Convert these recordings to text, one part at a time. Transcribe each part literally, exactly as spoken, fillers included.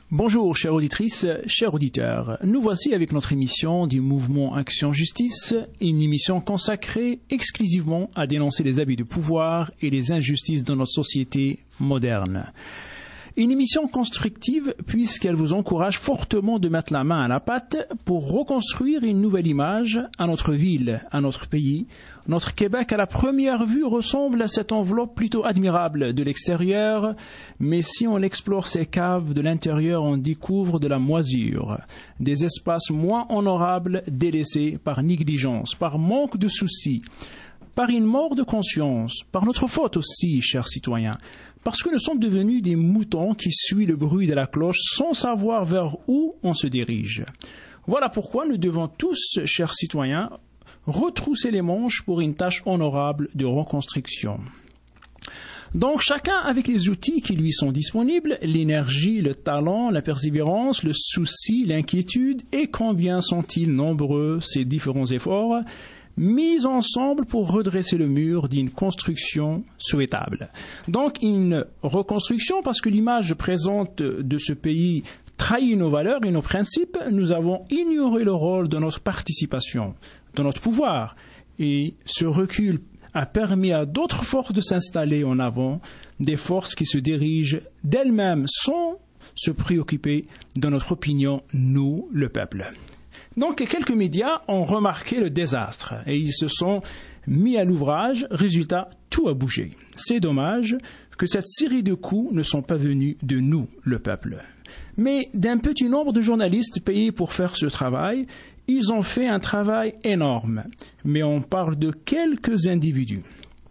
Bonjour, chères auditrices, chers auditeurs. Nous voici avec notre émission du mouvement Action Justice, une émission consacrée exclusivement à dénoncer les abus de pouvoir et les injustices dans notre société moderne. Une émission constructive puisqu'elle vous encourage fortement de mettre la main à la pâte pour reconstruire une nouvelle image à notre ville, à notre pays. Notre Québec, à la première vue, ressemble à cette enveloppe plutôt admirable de l'extérieur, mais si on explore ses caves de l'intérieur, on découvre de la moisure, des espaces moins honorables délaissés par négligence, par manque de soucis, par une mort de conscience, par notre faute aussi, chers citoyens. Parce que nous sommes devenus des moutons qui suivent le bruit de la cloche sans savoir vers où on se dirige. Voilà pourquoi nous devons tous, chers citoyens, retrousser les manches pour une tâche honorable de reconstruction. Donc chacun avec les outils qui lui sont disponibles, l'énergie, le talent, la persévérance, le souci, l'inquiétude, et combien sont-ils nombreux ces différents efforts mis ensemble pour redresser le mur d'une construction souhaitable. Donc une reconstruction parce que l'image présente de ce pays trahit nos valeurs et nos principes, nous avons ignoré le rôle de notre participation, de notre pouvoir, et ce recul a permis à d'autres forces de s'installer en avant, des forces qui se dirigent d'elles-mêmes sans se préoccuper de notre opinion, nous, le peuple. Donc, quelques médias ont remarqué le désastre et ils se sont mis à l'ouvrage. Résultat, tout a bougé. C'est dommage que cette série de coups ne sont pas venus de nous, le peuple, mais d'un petit nombre de journalistes payés pour faire ce travail. Ils ont fait un travail énorme, mais on parle de quelques individus,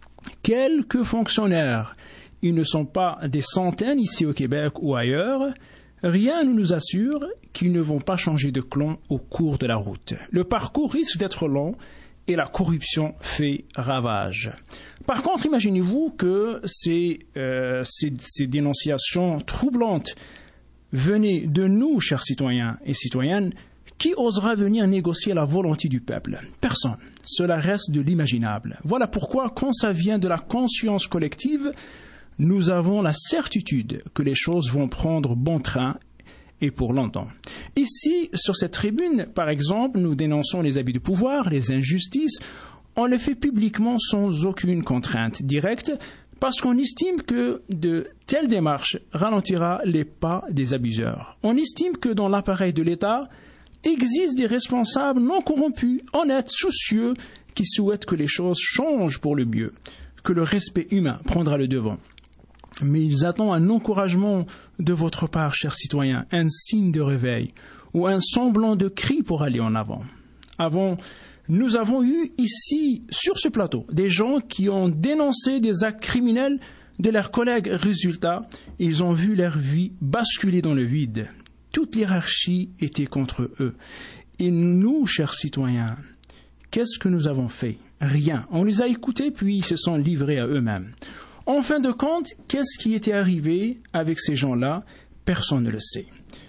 quelques fonctionnaires. Ils ne sont pas des centaines ici au Québec ou ailleurs. Rien ne nous assure qu'ils ne vont pas changer de clan au cours de la route. Le parcours risque d'être long et la corruption fait ravage. Par contre, imaginez-vous que ces, euh, ces, ces dénonciations troublantes venaient de nous, chers citoyens et citoyennes. Qui osera venir négocier la volonté du peuple? Personne. Cela reste de l'imaginable. Voilà pourquoi, quand ça vient de la conscience collective, nous avons la certitude que les choses vont prendre bon train et pour longtemps. Ici, sur cette tribune, par exemple, nous dénonçons les abus de pouvoir, les injustices. On le fait publiquement sans aucune contrainte directe parce qu'on estime que de telles démarches ralentira les pas des abuseurs. On estime que dans l'appareil de l'État, existent des responsables non corrompus, honnêtes, soucieux, qui souhaitent que les choses changent pour le mieux, que le respect humain prendra le devant. Mais ils attendent un encouragement de votre part, chers citoyens, un signe de réveil ou un semblant de cri pour aller en avant. Avant, nous avons eu ici, sur ce plateau, des gens qui ont dénoncé des actes criminels de leurs collègues. Résultat, ils ont vu leur vie basculer dans le vide. Toute l'hiérarchie était contre eux. Et nous, chers citoyens, qu'est-ce que nous avons fait? Rien. On les a écoutés, puis ils se sont livrés à eux-mêmes. En fin de compte, qu'est-ce qui était arrivé avec ces gens-là? Personne ne le sait.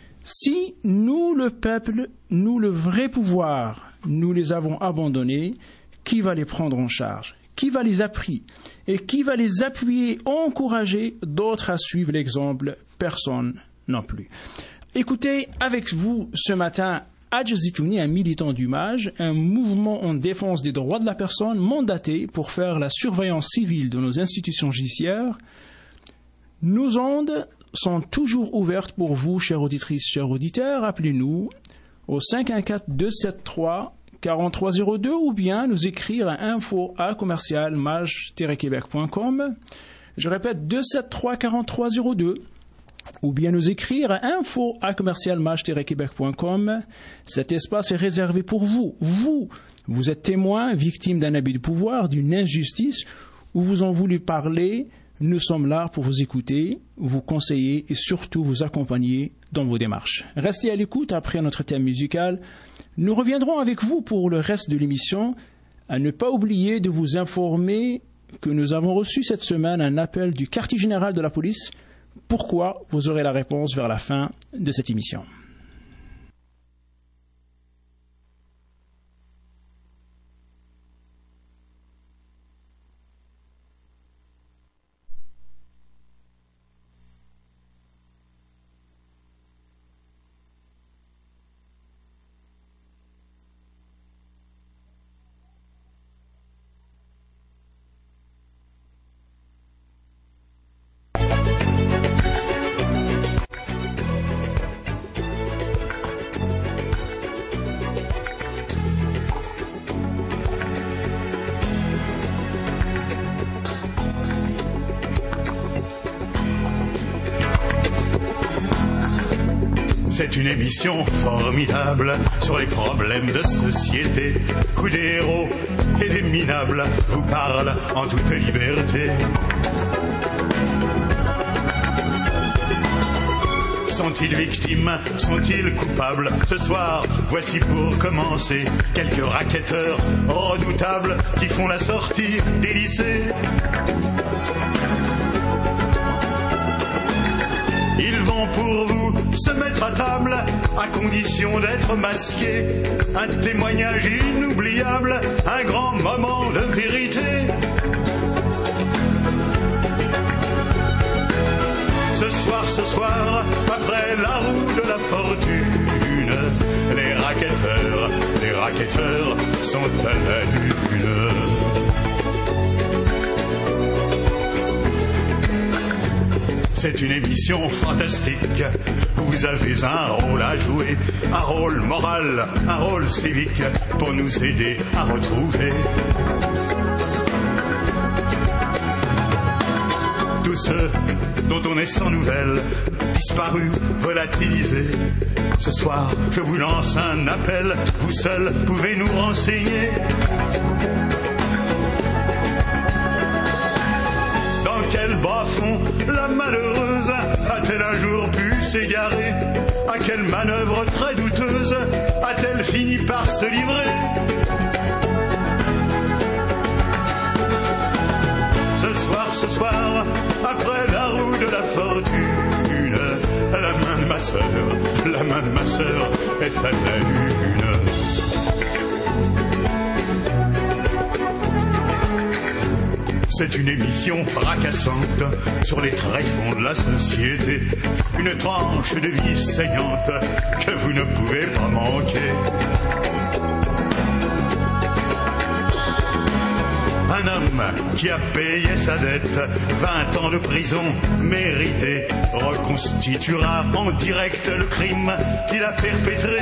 Si nous, le peuple, nous, le vrai pouvoir, nous les avons abandonnés, qui va les prendre en charge? Qui va les appuyer? Et qui va les appuyer, encourager d'autres à suivre l'exemple? Personne non plus. Écoutez, avec vous ce matin, Hadj Zitouni, un militant du MAJ, un mouvement en défense des droits de la personne mandaté pour faire la surveillance civile de nos institutions judiciaires. Nos ondes sont toujours ouvertes pour vous, chères auditrices, chers auditeurs. Appelez-nous au cinq un quatre, deux sept trois, quatre trois zéro deux ou bien nous écrire à info à commercial maj tiret québec point com. Je répète, deux sept trois, quatre trois zéro deux. Ou bien nous écrire à info à commercial maj tiret québec point com. Cet espace est réservé pour vous. Vous, vous êtes témoin, victime d'un abus de pouvoir, d'une injustice, ou vous en voulez parler. Nous sommes là pour vous écouter, vous conseiller et surtout vous accompagner dans vos démarches. Restez à l'écoute après notre thème musical. Nous reviendrons avec vous pour le reste de l'émission. À ne pas oublier de vous informer que nous avons reçu cette semaine un appel du quartier général de la police. Pourquoi? Vous aurez la réponse vers la fin de cette émission. C'est une émission formidable sur les problèmes de société où des héros et des minables vous parlent en toute liberté. Sont-ils victimes? Sont-ils coupables? Ce soir, voici pour commencer quelques racketteurs redoutables qui font la sortie des lycées. Ils vont pour vous se mettre à table à condition d'être masqués. Un témoignage inoubliable, un grand moment de vérité. Ce soir, ce soir, après la roue de la fortune, les racketteurs, les racketteurs sont à la lune. C'est une émission fantastique où vous avez un rôle à jouer, un rôle moral, un rôle civique pour nous aider à retrouver tous ceux dont on est sans nouvelles, disparus, volatilisés. Ce soir, je vous lance un appel, vous seuls pouvez nous renseigner. Dans quel bas-fond la malheureuse a-t-elle un jour pu s'égarer? À quelle manœuvre très douteuse a-t-elle fini par se livrer? Ce soir, ce soir, après la roue de la fortune, la main de ma sœur, la main de ma sœur est à la lune. C'est une émission fracassante sur les tréfonds de la société, une tranche de vie saignante que vous ne pouvez pas manquer. Un homme qui a payé sa dette, vingt ans de prison méritée, reconstituera en direct le crime qu'il a perpétré.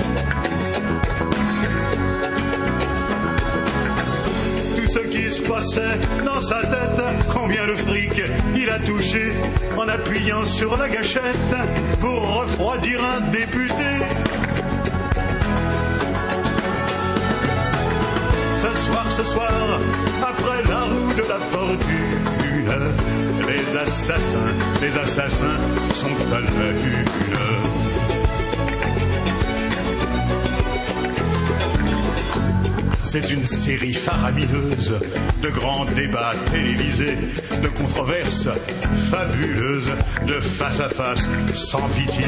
Tout ce qui se passait dans sa tête, combien de fric il a touché en appuyant sur la gâchette pour refroidir un député. Ce soir, ce soir, après la roue de la fortune, les assassins, les assassins sont à la lune. C'est une série faramineuse de grands débats télévisés, de controverses fabuleuses, de face à face sans pitié.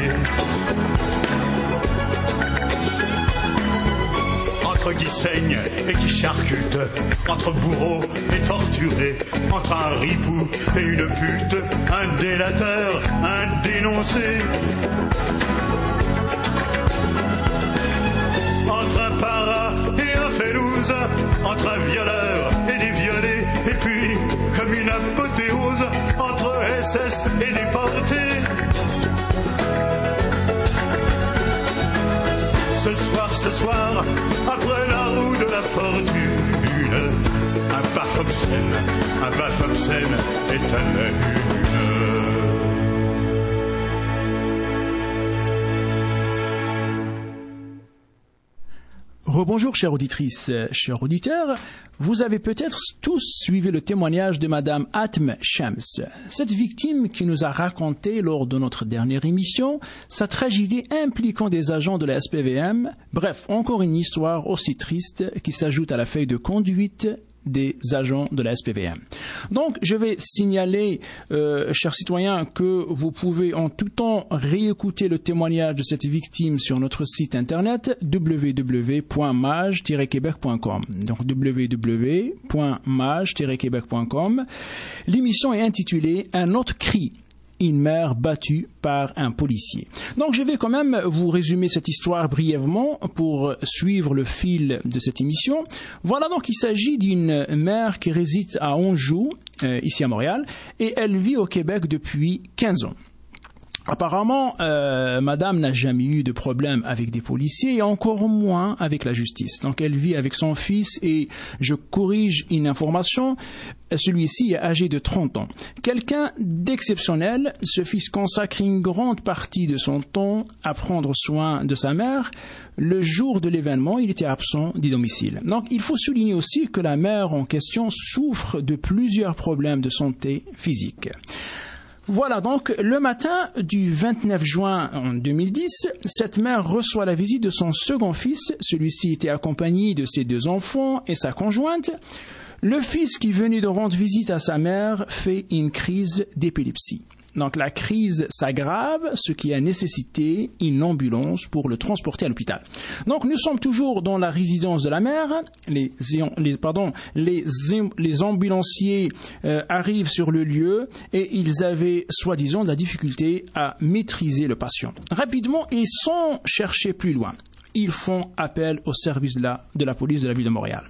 Entre qui saigne et qui charcute, entre bourreaux et torturés, entre un ripou et une pute, un délateur, un dénoncé. Entre un para et un félouse, entre un violeur et des violés, et puis, comme une apothéose, entre S S et déportés. Ce soir, ce soir, après la roue de la fortune, un baf obscène, un baf obscène est à la lune. Rebonjour, chères auditrices, chers auditeurs. Vous avez peut-être tous suivi le témoignage de Madame Atm Shams, cette victime qui nous a raconté lors de notre dernière émission sa tragédie impliquant des agents de la S P V M. Bref, encore une histoire aussi triste qui s'ajoute à la feuille de conduite des agents de la S P V M. Donc, je vais signaler, euh, chers citoyens, que vous pouvez en tout temps réécouter le témoignage de cette victime sur notre site internet w w w point mage tiret québec point com. Donc, w w w point mage tiret québec point com. L'émission est intitulée « Un autre cri ». Une mère battue par un policier. Donc, je vais quand même vous résumer cette histoire brièvement pour suivre le fil de cette émission. Voilà, donc, il s'agit d'une mère qui réside à Anjou, euh, ici à Montréal, et elle vit au Québec depuis quinze ans. Apparemment, euh, madame n'a jamais eu de problème avec des policiers et encore moins avec la justice. Donc elle vit avec son fils et je corrige une information, celui-ci est âgé de trente ans. Quelqu'un d'exceptionnel, ce fils consacre une grande partie de son temps à prendre soin de sa mère. Le jour de l'événement, il était absent du domicile. Donc il faut souligner aussi que la mère en question souffre de plusieurs problèmes de santé physique. Voilà, donc le matin du vingt-neuf juin deux mille dix, cette mère reçoit la visite de son second fils. Celui-ci était accompagné de ses deux enfants et sa conjointe. Le fils qui venait de rendre visite à sa mère fait une crise d'épilepsie. Donc la crise s'aggrave, ce qui a nécessité une ambulance pour le transporter à l'hôpital. Donc nous sommes toujours dans la résidence de la mère. Les, les, pardon, les, les ambulanciers euh, arrivent sur le lieu et ils avaient soi-disant de la difficulté à maîtriser le patient. Rapidement et sans chercher plus loin, ils font appel au service de la, de la police de la ville de Montréal.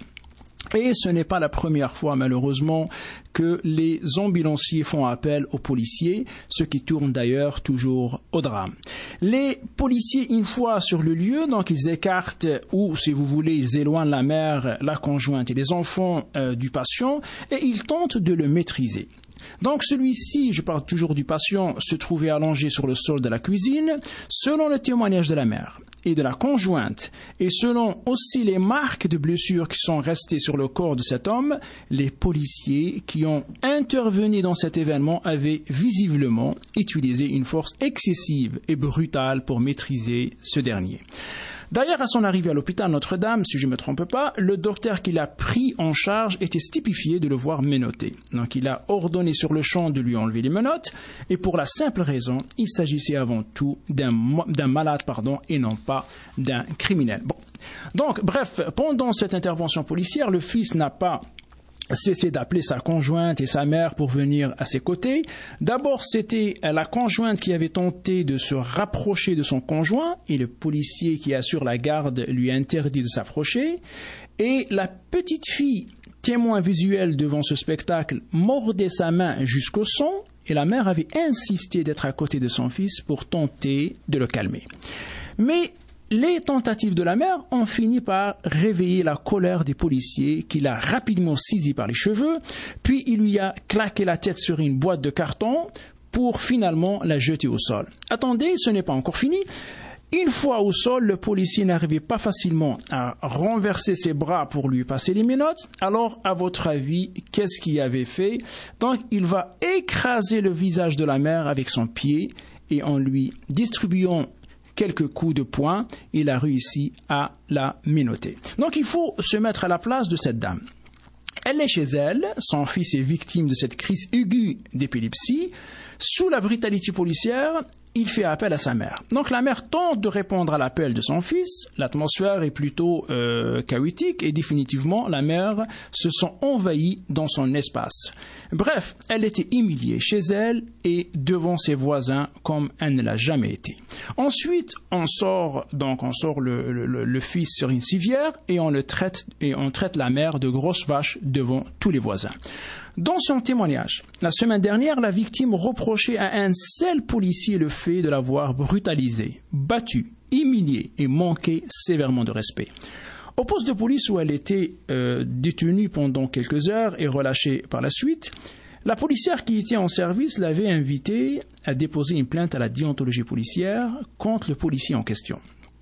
Et ce n'est pas la première fois, malheureusement, que les ambulanciers font appel aux policiers, ce qui tourne d'ailleurs toujours au drame. Les policiers, une fois sur le lieu, donc ils écartent ou, si vous voulez, ils éloignent la mère, la conjointe et les enfants euh, du patient et ils tentent de le maîtriser. Donc celui-ci, je parle toujours du patient, se trouvait allongé sur le sol de la cuisine, selon le témoignage de la mère et de la conjointe, et selon aussi les marques de blessures qui sont restées sur le corps de cet homme, les policiers qui ont intervenu dans cet événement avaient visiblement utilisé une force excessive et brutale pour maîtriser ce dernier. D'ailleurs, à son arrivée à l'hôpital Notre-Dame, si je ne me trompe pas, le docteur qui l'a pris en charge était stupéfié de le voir menotté. Donc il a ordonné sur le champ de lui enlever les menottes, et pour la simple raison, il s'agissait avant tout d'un, d'un malade pardon, et non pas d'un criminel. Bon. Donc, bref, pendant cette intervention policière, le fils n'a pas cessé d'appeler sa conjointe et sa mère pour venir à ses côtés. D'abord, c'était la conjointe qui avait tenté de se rapprocher de son conjoint et le policier qui assure la garde lui a interdit de s'approcher. Et la petite fille, témoin visuel devant ce spectacle, mordait sa main jusqu'au sang et la mère avait insisté d'être à côté de son fils pour tenter de le calmer. Mais les tentatives de la mère ont fini par réveiller la colère des policiers qui l'a rapidement saisi par les cheveux, puis il lui a claqué la tête sur une boîte de carton pour finalement la jeter au sol. Attendez, ce n'est pas encore fini. Une fois au sol, le policier n'arrivait pas facilement à renverser ses bras pour lui passer les menottes. Alors, à votre avis, qu'est-ce qu'il avait fait? Donc, il va écraser le visage de la mère avec son pied et en lui distribuant quelques coups de poing, il a réussi à la menotter. Donc il faut se mettre à la place de cette dame. Elle est chez elle, son fils est victime de cette crise aiguë d'épilepsie. Sous la brutalité policière, il fait appel à sa mère. Donc la mère tente de répondre à l'appel de son fils. L'atmosphère est plutôt euh, chaotique et définitivement la mère se sent envahie dans son espace. Bref, elle était humiliée chez elle et devant ses voisins comme elle ne l'a jamais été. Ensuite, on sort donc on sort le, le, le fils sur une civière et on le traite et on traite la mère de grosse vache devant tous les voisins. Dans son témoignage, la semaine dernière, la victime reprochait à un seul policier le fait de l'avoir brutalisé, battu, humilié et manqué sévèrement de respect. Au poste de police où elle était euh, détenue pendant quelques heures et relâchée par la suite, la policière qui était en service l'avait invitée à déposer une plainte à la déontologie policière contre le policier en question.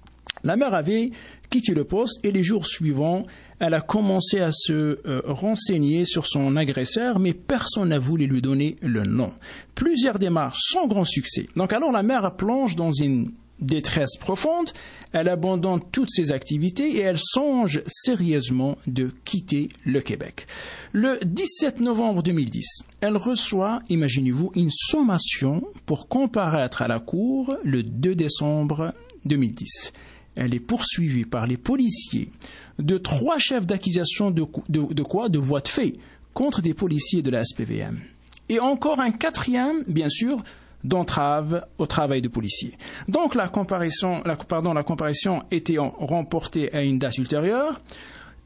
La mère avait quitté le poste et les jours suivants, elle a commencé à se euh, renseigner sur son agresseur, mais personne n'a voulu lui donner le nom. Plusieurs démarches sans grand succès. Donc alors la mère plonge dans une détresse profonde, elle abandonne toutes ses activités et elle songe sérieusement de quitter le Québec. Le dix-sept novembre deux mille dix, elle reçoit, imaginez-vous, une sommation pour comparaître à la cour le deux décembre deux mille dix. Elle est poursuivie par les policiers de trois chefs d'accusation de, de, de quoi? De voies de fait contre des policiers de la S P V M. Et encore un quatrième, bien sûr, d'entrave au travail de policier. Donc la comparaison, la, pardon, la comparaison était remportée à une date ultérieure.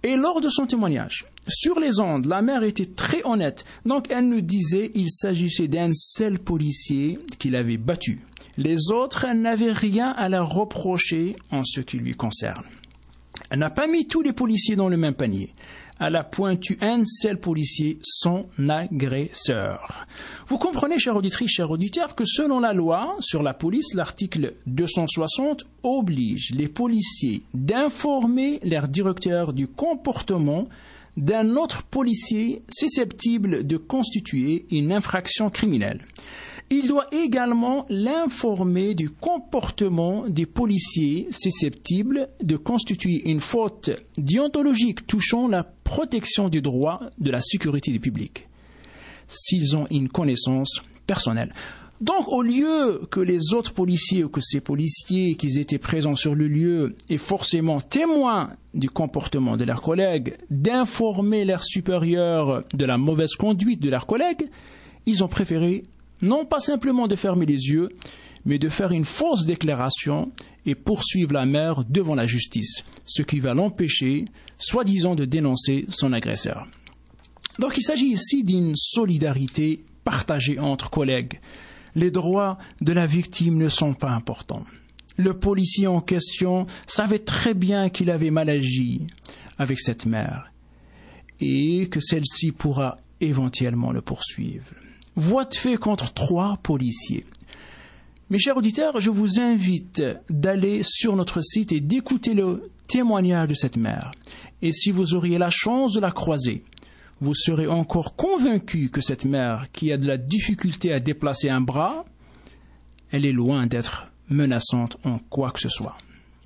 Et lors de son témoignage, sur les ondes, la mère était très honnête. Donc elle nous disait qu'il s'agissait d'un seul policier qui l'avait battu. Les autres n'avaient rien à la reprocher en ce qui lui concerne. Elle n'a pas mis tous les policiers dans le même panier. Elle a pointu un seul policier, son agresseur. Vous comprenez, chers auditrices, chers auditeurs, que selon la loi sur la police, l'article deux cent soixante oblige les policiers d'informer leur directeur du comportement d'un autre policier susceptible de constituer une infraction criminelle. Il doit également l'informer du comportement des policiers susceptibles de constituer une faute déontologique touchant la protection des droits de la sécurité du public, s'ils ont une connaissance personnelle. Donc, au lieu que les autres policiers ou que ces policiers qui étaient présents sur le lieu aient forcément témoins du comportement de leurs collègues, d'informer leurs supérieurs de la mauvaise conduite de leurs collègues, ils ont préféré non pas simplement de fermer les yeux, mais de faire une fausse déclaration et poursuivre la mère devant la justice, ce qui va l'empêcher, soi-disant, de dénoncer son agresseur. Donc il s'agit ici d'une solidarité partagée entre collègues. Les droits de la victime ne sont pas importants. Le policier en question savait très bien qu'il avait mal agi avec cette mère et que celle-ci pourra éventuellement le poursuivre. Voie de fait contre trois policiers. Mes chers auditeurs, je vous invite d'aller sur notre site et d'écouter le témoignage de cette mère. Et si vous auriez la chance de la croiser, vous serez encore convaincu que cette mère, qui a de la difficulté à déplacer un bras, elle est loin d'être menaçante en quoi que ce soit.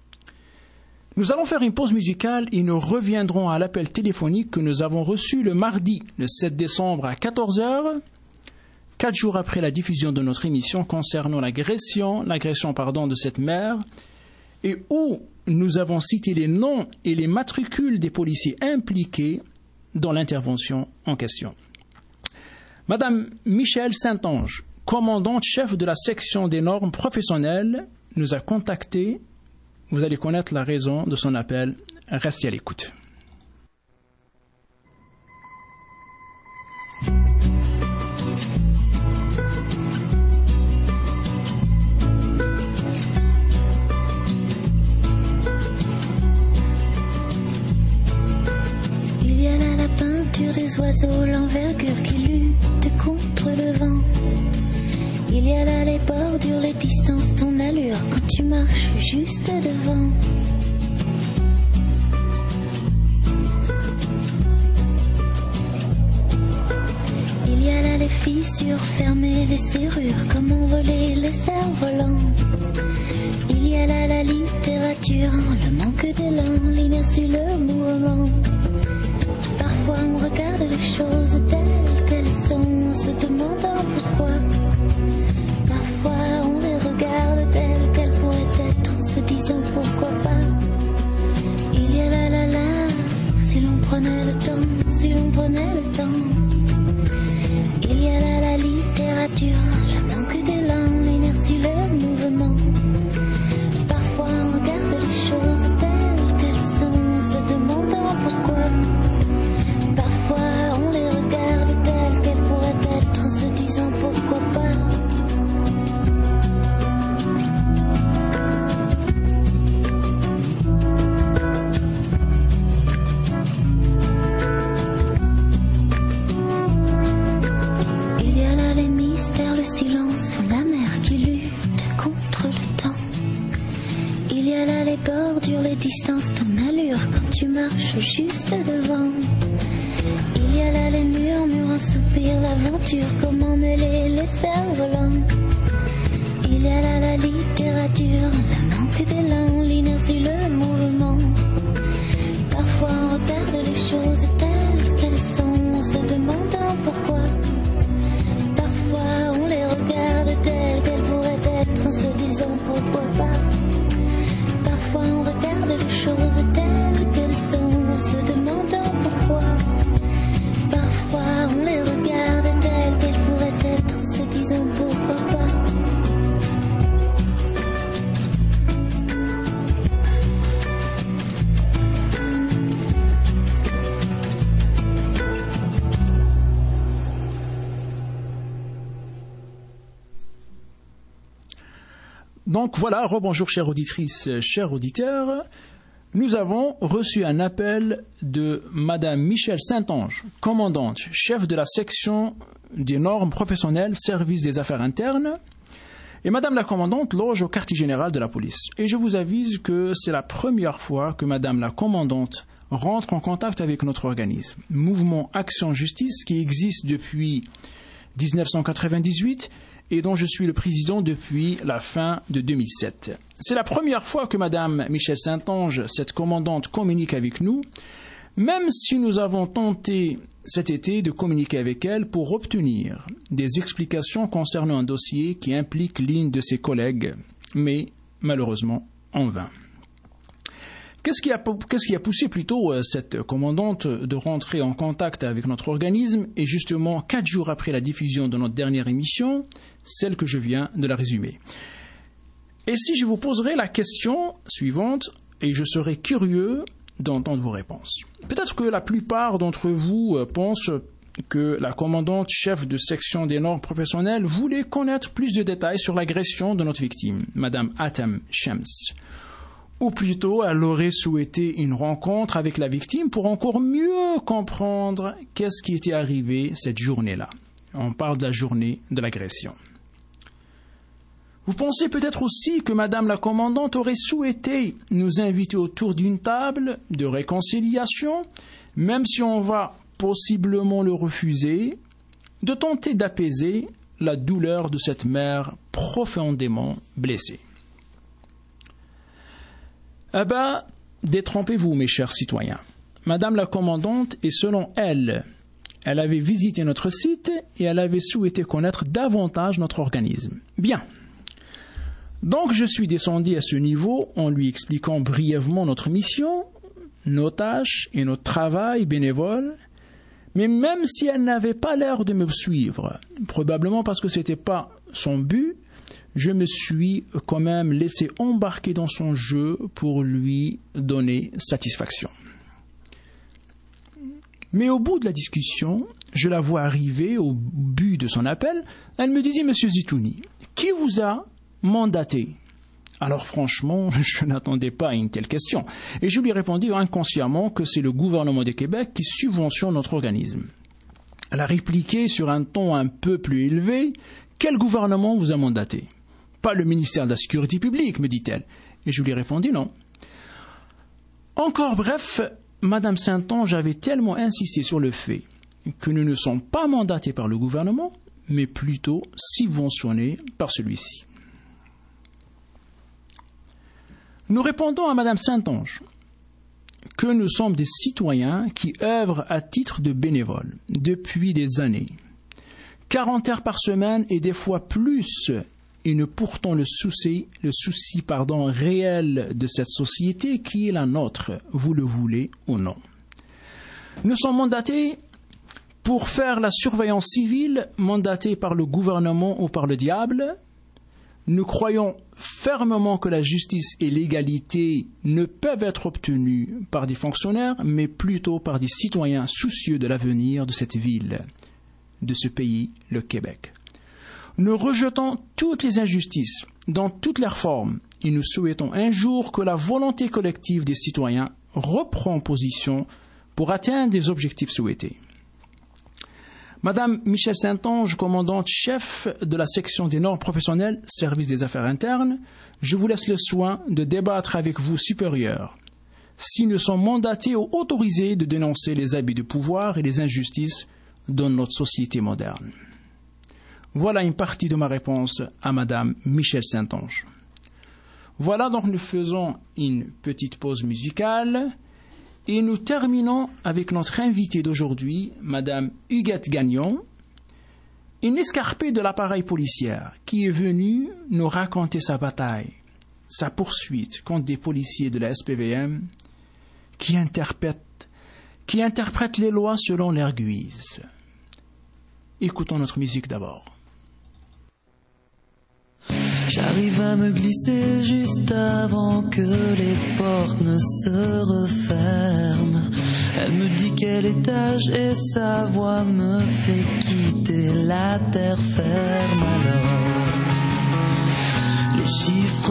Nous allons faire une pause musicale et nous reviendrons à l'appel téléphonique que nous avons reçu le mardi, le sept décembre à quatorze heures, quatre jours après la diffusion de notre émission concernant l'agression, l'agression pardon, de cette mère, et où nous avons cité les noms et les matricules des policiers impliqués dans l'intervention en question. Madame Michèle Saint-Ange, commandante chef de la section des normes professionnelles, nous a contactés. Vous allez connaître la raison de son appel. Restez à l'écoute. Il y a là la peinture des oiseaux, l'envergure qui lutte contre le vent. Il y a là les bordures, les distances, ton allure quand tu marches juste devant. Il y a là les fissures fermées, les serrures, comment voler les cerfs-volants. Il y a là la littérature, le manque d'élan, l'inertie, le mouvement. Parfois on regarde les choses telles qu'elles sont, en se demandant pourquoi. Parfois on les regarde telles qu'elles pourraient être, en se disant pourquoi pas. Il y a là là là, si l'on prenait le temps, si l'on prenait le temps. Il y a là la littérature, le manque d'élan, l'inertie, le mouvement. Parfois on regarde les choses telles qu'elles sont, en se demandant pourquoi. Parfois on les regarde telles qu'elles pourraient être, en se disant pourquoi pas. Bordure, les distances, ton allure quand tu marches juste devant. Il y a là les murmures, un soupir, l'aventure, comment mêler les cerfs-volants. Il y a là la littérature, le manque d'élan, l'inertie, le mouvement. Parfois on regarde les choses telles qu'elles sont, en se demandant pourquoi. Parfois on les regarde telles qu'elles pourraient être, en se disant pourquoi pas. Parfois on regarde les choses telles qu'elles sont, en se demandant pourquoi. Parfois on les regarde telles qu'elles pourraient être, en se disant pourquoi pas. Donc voilà, rebonjour chères auditrices, chers auditeurs. Nous avons reçu un appel de Madame Michèle Saint-Ange, commandante, chef de la section des normes professionnelles, service des affaires internes. Et Madame la commandante loge au quartier général de la police. Et je vous avise que c'est la première fois que Madame la commandante rentre en contact avec notre organisme, Mouvement Action Justice, qui existe depuis dix-neuf cent quatre-vingt-dix-huit et dont je suis le président depuis la fin de deux mille sept. C'est la première fois que Madame Michèle Saint-Ange, cette commandante, communique avec nous, même si nous avons tenté cet été de communiquer avec elle pour obtenir des explications concernant un dossier qui implique l'une de ses collègues, mais malheureusement en vain. Qu'est-ce qui a, qu'est-ce qui a poussé plutôt cette commandante de rentrer en contact avec notre organisme et justement quatre jours après la diffusion de notre dernière émission, celle que je viens de la résumer. Et si je vous poserais la question suivante, et je serais curieux d'entendre vos réponses. Peut-être que la plupart d'entre vous pensent que la commandante chef de section des normes professionnelles voulait connaître plus de détails sur l'agression de notre victime, Madame Atem Shems. Ou plutôt, elle aurait souhaité une rencontre avec la victime pour encore mieux comprendre qu'est-ce qui était arrivé cette journée-là. On parle de la journée de l'agression. Vous pensez peut-être aussi que Madame la commandante aurait souhaité nous inviter autour d'une table de réconciliation, même si on va possiblement le refuser, de tenter d'apaiser la douleur de cette mère profondément blessée. Eh bien, détrompez-vous, mes chers citoyens. Madame la commandante, et selon elle, elle avait visité notre site et elle avait souhaité connaître davantage notre organisme. Bien. Donc, je suis descendu à ce niveau en lui expliquant brièvement notre mission, nos tâches et notre travail bénévole. Mais même si elle n'avait pas l'air de me suivre, probablement parce que ce n'était pas son but, je me suis quand même laissé embarquer dans son jeu pour lui donner satisfaction. Mais au bout de la discussion, je la vois arriver au but de son appel. Elle me disait « Monsieur Zitouni, qui vous a mandaté ?» Alors franchement, je n'attendais pas à une telle question. Et je lui ai répondu inconsciemment que c'est le gouvernement du Québec qui subventionne notre organisme. Elle a répliqué sur un ton un peu plus élevé « Quel gouvernement vous a mandaté ?» Pas le ministère de la Sécurité publique, me dit-elle. Et je lui ai répondu non. Encore bref, Madame Saint-Ange avait tellement insisté sur le fait que nous ne sommes pas mandatés par le gouvernement, mais plutôt subventionnés par celui-ci. Nous répondons à Madame Saint-Ange que nous sommes des citoyens qui œuvrent à titre de bénévoles depuis des années. quarante heures par semaine et des fois plus, et nous portons le souci, le souci pardon, réel de cette société qui est la nôtre, vous le voulez ou non. Nous sommes mandatés pour faire la surveillance civile, mandatés par le gouvernement ou par le diable. Nous croyons fermement que la justice et l'égalité ne peuvent être obtenues par des fonctionnaires, mais plutôt par des citoyens soucieux de l'avenir de cette ville, de ce pays, le Québec. Nous rejetons toutes les injustices dans toutes leurs formes et nous souhaitons un jour que la volonté collective des citoyens reprend position pour atteindre des objectifs souhaités. Madame Michèle Saint-Ange, commandante chef de la section des normes professionnelles, service des affaires internes, je vous laisse le soin de débattre avec vous supérieurs si nous sommes mandatés ou autorisés de dénoncer les abus de pouvoir et les injustices dans notre société moderne. Voilà une partie de ma réponse à Madame Michèle Saint-Ange. Voilà, donc nous faisons une petite pause musicale et nous terminons avec notre invitée d'aujourd'hui, Madame Huguette Gagnon, une escarpée de l'appareil policière qui est venue nous raconter sa bataille, sa poursuite contre des policiers de la S P V M qui interprètent, qui interprètent les lois selon leur guise. Écoutons notre musique d'abord. J'arrive à me glisser juste avant que les portes ne se referment. Elle me dit quel étage et sa voix me fait quitter la terre ferme. Alors les chiffres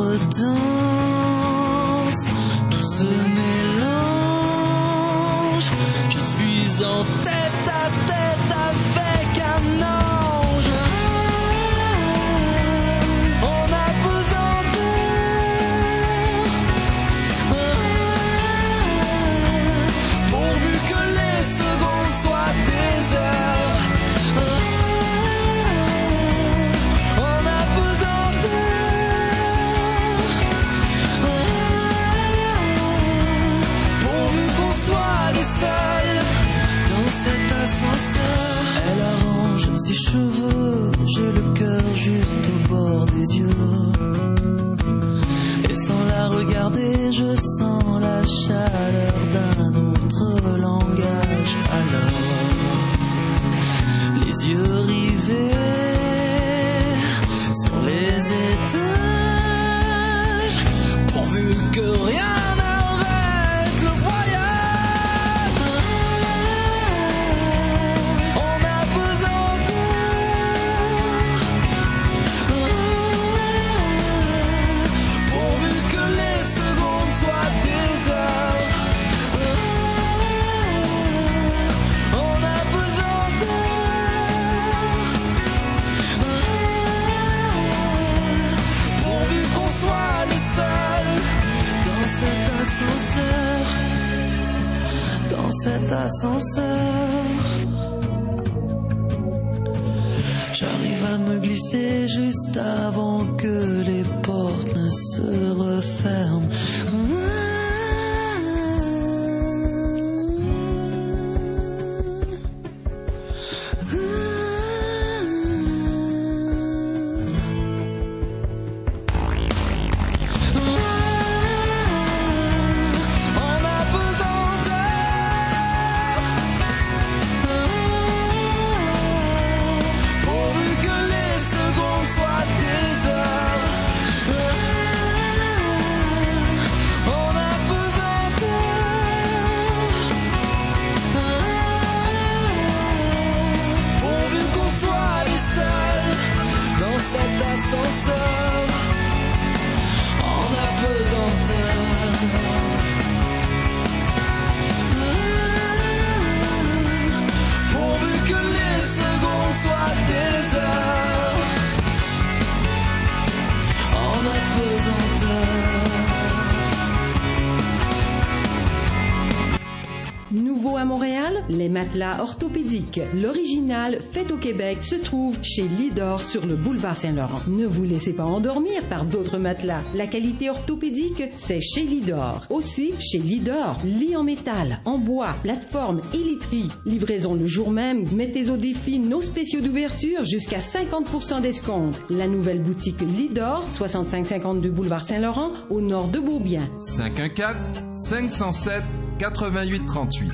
Et sans la regarder, je sens la chaleur d'un autre langage. Alors, les yeux rivés sur les étages, pourvu que rien n'arrête le voyage. On a besoin d'eux, pourvu que les secondes soient des heures. On a besoin d'eux, pourvu qu'on soit les seuls dans cet ascenseur, dans cet ascenseur. J'arrive à me glisser juste avant que les portes ne se referment. On a besoin d'eux, pourvu que les secondes soient des heures. On a besoin d'eux, pourvu qu'on soit les seuls dans cet ascenseur. On a besoin d'eux, pourvu que les secondes soient des heures. On a besoin d'eux. Nouveau à Montréal, les matelas orthopédiques. L'original fait au Québec se trouve chez Lidor sur le boulevard Saint-Laurent. Ne vous laissez pas endormir par d'autres matelas. La qualité orthopédique, c'est chez Lidor. Aussi, chez Lidor, lit en métal, en bois, plateforme et literie. Livraison le jour même. Mettez au défi nos spéciaux d'ouverture jusqu'à cinquante pour cent d'escompte. La nouvelle boutique Lidor, soixante-cinq cinquante-deux boulevard Saint-Laurent, au nord de Beaubien. cinq un quatre, cinq zéro sept, quatre-vingt-huit trente-huit.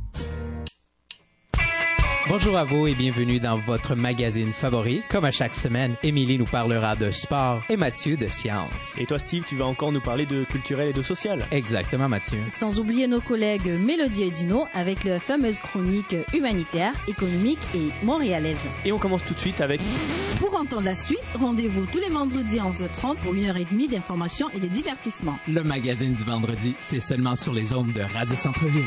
Bonjour à vous et bienvenue dans votre magazine favori. Comme à chaque semaine, Émilie nous parlera de sport et Mathieu de science. Et toi, Steve, tu vas encore nous parler de culturel et de social. Exactement, Mathieu. Sans oublier nos collègues Mélodie et Dino avec la fameuse chronique humanitaire, économique et montréalaise. Et on commence tout de suite avec... Pour entendre la suite, rendez-vous tous les vendredis à onze heures trente pour une heure et demie d'information et de divertissement. Le magazine du vendredi, c'est seulement sur les ondes de Radio Centre-Ville.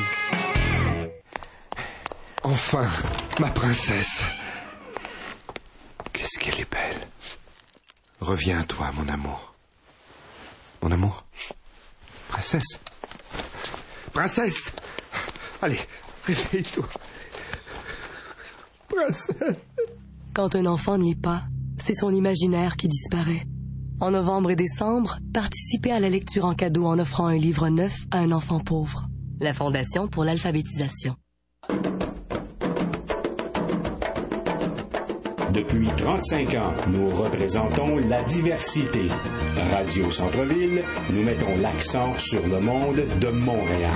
Enfin, ma princesse. Qu'est-ce qu'elle est belle. Reviens à toi, mon amour. Mon amour. Princesse. Princesse. Allez, réveille-toi. Princesse. Quand un enfant n'y est pas, c'est son imaginaire qui disparaît. En novembre et décembre, participez à la lecture en cadeau en offrant un livre neuf à un enfant pauvre. La Fondation pour l'alphabétisation. Depuis trente-cinq ans, nous représentons la diversité. Radio Centre-Ville, nous mettons l'accent sur le monde de Montréal.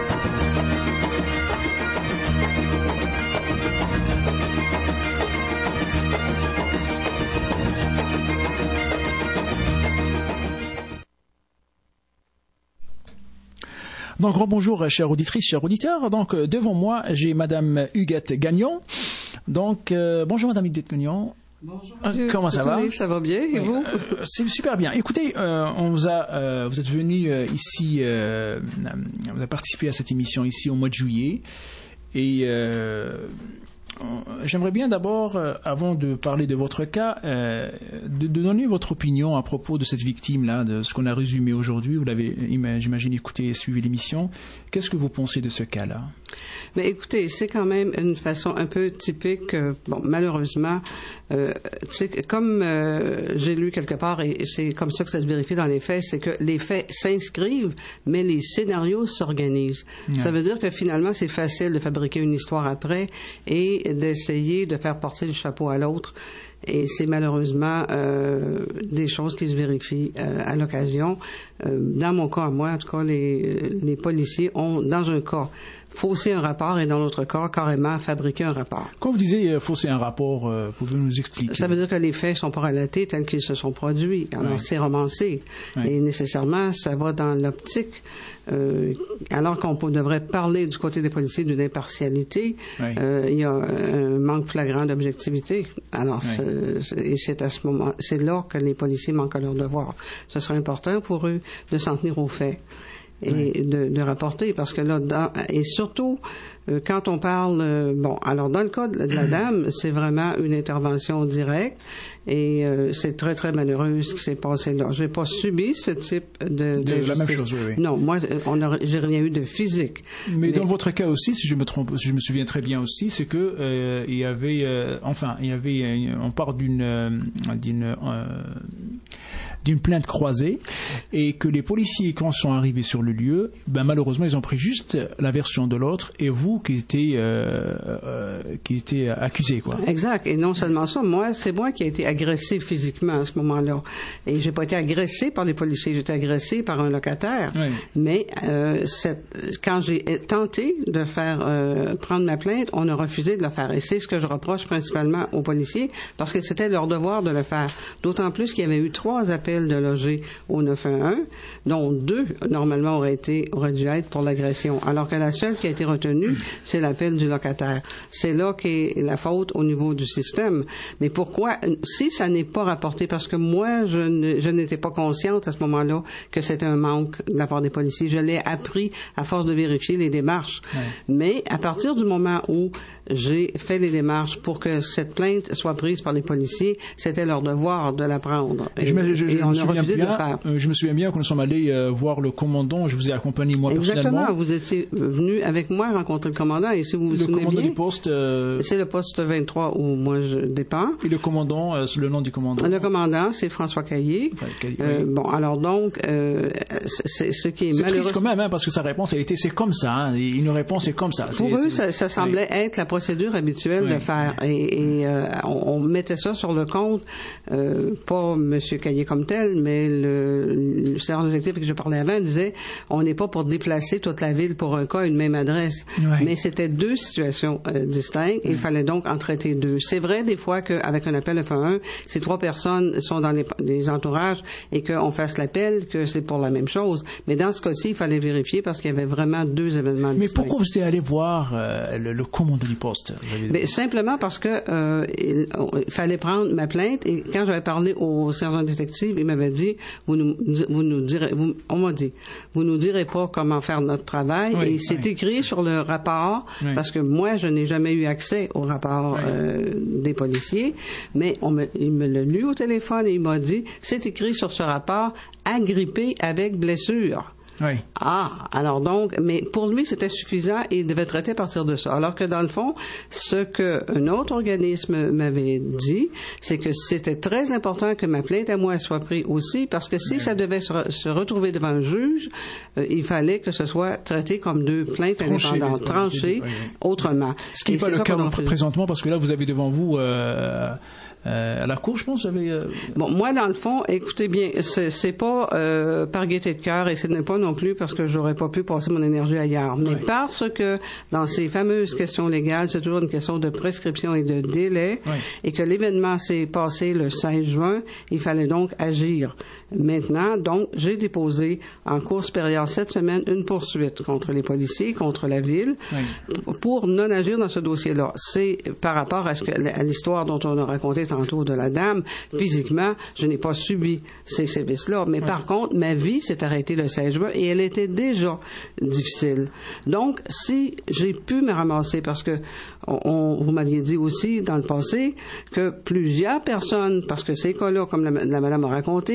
Donc, bonjour, chères auditrices, chers auditeurs. Donc, devant moi, j'ai Madame Huguette Gagnon. Donc, euh, bonjour Madame Huguette Gagnon. Bonjour. Euh, comment ça va? Ça va bien, et vous? euh, C'est super bien. Écoutez, euh, on vous a, euh, vous êtes venu euh, ici, euh, vous avez participé à cette émission ici au mois de juillet, et euh, j'aimerais bien d'abord, euh, avant de parler de votre cas, euh, de, de donner votre opinion à propos de cette victime-là, de ce qu'on a résumé aujourd'hui. Vous l'avez, j'imagine, écouté et suivi l'émission. Qu'est-ce que vous pensez de ce cas-là? Mais écoutez, c'est quand même une façon un peu typique, euh, bon, malheureusement, euh, comme euh, j'ai lu quelque part, et c'est comme ça que ça se vérifie dans les faits, c'est que les faits s'inscrivent, mais les scénarios s'organisent. Ouais. Ça veut dire que finalement, c'est facile de fabriquer une histoire après et d'essayer de faire porter le chapeau à l'autre. Et c'est malheureusement euh, des choses qui se vérifient euh, à l'occasion. Euh, dans mon cas, moi, en tout cas, les, les policiers ont, dans un cas, faussé un rapport et dans l'autre cas, carrément fabriqué un rapport. Quand vous disiez euh, fausser un rapport, euh, pouvez-vous nous expliquer? Ça veut dire que les faits sont pas relatés tels qu'ils se sont produits. Alors, oui. c'est romancé. Oui. Et nécessairement, ça va dans l'optique. Euh, alors qu'on devrait parler du côté des policiers d'une impartialité, oui. euh, il y a un manque flagrant d'objectivité. Alors, oui. c'est, et c'est à ce moment, c'est là que les policiers manquent à leur devoir. Ce serait important pour eux de s'en tenir aux faits et oui. de, de rapporter, parce que là, dans, et surtout, euh, quand on parle, euh, bon, alors dans le cas de, de la dame, c'est vraiment une intervention directe, et euh, c'est très, très malheureux ce qui s'est passé là. J'ai pas subi ce type de... De, de la même chose, oui, oui. Non, moi, on a, j'ai rien eu de physique. Mais, Mais dans votre cas aussi, si je me trompe, si je me souviens très bien aussi, c'est que euh, il y avait, euh, enfin, il y avait, on part d'une, euh, d'une, euh, d'une plainte croisée, et que les policiers, quand sont arrivés sur le lieu, ben malheureusement, ils ont pris juste la version de l'autre, et vous qui étiez, euh, euh, qui étiez accusé, quoi. Exact. Et non seulement ça, moi, c'est moi qui ai été agressé physiquement à ce moment-là. Et j'ai pas été agressé par les policiers, j'ai été agressé par un locataire. Oui. Mais euh, cette, quand j'ai tenté de faire euh, prendre ma plainte, on a refusé de le faire. Et c'est ce que je reproche principalement aux policiers, parce que c'était leur devoir de le faire. D'autant plus qu'il y avait eu trois appels de loger au neuf un un, dont deux, normalement, auraient été, auraient dû être pour l'agression. Alors que la seule qui a été retenue, c'est l'appel du locataire. C'est là qu'est la faute au niveau du système. Mais pourquoi, si ça n'est pas rapporté, parce que moi, je, ne, je n'étais pas consciente à ce moment-là que c'était un manque de la part des policiers. Je l'ai appris à force de vérifier les démarches. Ouais. Mais à partir du moment où j'ai fait les démarches pour que cette plainte soit prise par les policiers, c'était leur devoir de la prendre. Et, je me, je, et je on me a refusé bien, de le faire. Euh, je me souviens bien que nous sommes allés euh, voir le commandant. Je vous ai accompagné moi Exactement, personnellement. Exactement. Vous étiez venu avec moi rencontrer le commandant, et si vous vous le souvenez bien... Le commandant du poste... Euh... C'est le poste vingt-trois où moi je dépends. Et le commandant, euh, c'est le nom du commandant? Le commandant, c'est François Caillé. Enfin, Caillé euh, oui. Bon, alors donc, euh, c'est ce qui est, c'est malheureux... triste quand même, hein, parce que sa réponse a été, c'est comme ça. Hein, une réponse est comme ça. Pour c'est, eux, c'est... ça, ça semblait oui. être la procédure habituelle oui. de faire. Et, et euh, on, on mettait ça sur le compte, euh, pas M. Caillé comme tel, mais le, le sergent d'effectif que je parlais avant disait, on n'est pas pour déplacer toute la ville pour un cas, une même adresse. Oui. Mais c'était deux situations euh, distinctes, et oui. il fallait donc en traiter deux. C'est vrai des fois qu'avec un appel F un un, si trois personnes sont dans les, les entourages et qu'on fasse l'appel, que c'est pour la même chose. Mais dans ce cas-ci, il fallait vérifier parce qu'il y avait vraiment deux événements Mais distincts. Mais pourquoi vous êtes allé voir euh, le, le commandant du poste? Mais simplement parce que euh, il, il fallait prendre ma plainte, et quand j'avais parlé au sergent détective, il m'avait dit, vous nous, vous nous direz, vous, on m'a dit, vous nous direz pas comment faire notre travail, oui, et c'est oui. écrit sur le rapport, oui. parce que moi, je n'ai jamais eu accès au rapport oui. euh, des policiers, mais on me, il me l'a lu au téléphone et il m'a dit, c'est écrit sur ce rapport, agrippé avec blessure. Oui. Ah, alors donc, mais pour lui, c'était suffisant et il devait traiter à partir de ça. Alors que dans le fond, ce qu'un autre organisme m'avait dit, c'est que c'était très important que ma plainte à moi soit prise aussi, parce que si oui. ça devait se, re- se retrouver devant un juge, euh, il fallait que ce soit traité comme deux plaintes tranché, indépendantes, tranchées oui, oui. autrement. Ce qui n'est pas le cas présentement, parce que là, vous avez devant vous... Euh Euh, à la cour, je pense, j'avais... Euh... Bon, moi, dans le fond, écoutez bien, c'est, c'est pas euh, par gaieté de cœur, et ce n'est pas non plus parce que j'aurais pas pu passer mon énergie ailleurs, mais oui. parce que dans ces fameuses questions légales, c'est toujours une question de prescription et de délai, oui. et que l'événement s'est passé le seize juin, il fallait donc agir. Maintenant, donc, j'ai déposé en cours supérieur cette semaine une poursuite contre les policiers, contre la ville, oui. pour non agir dans ce dossier-là. C'est par rapport à, ce que, à l'histoire dont on a raconté tantôt de la dame. Physiquement, je n'ai pas subi ces sévices-là, mais oui. par contre, ma vie s'est arrêtée le seize juin et elle était déjà difficile. Donc, si j'ai pu me ramasser, parce que on, vous m'aviez dit aussi dans le passé que plusieurs personnes, parce que ces cas-là, comme la, la madame a raconté, ils sont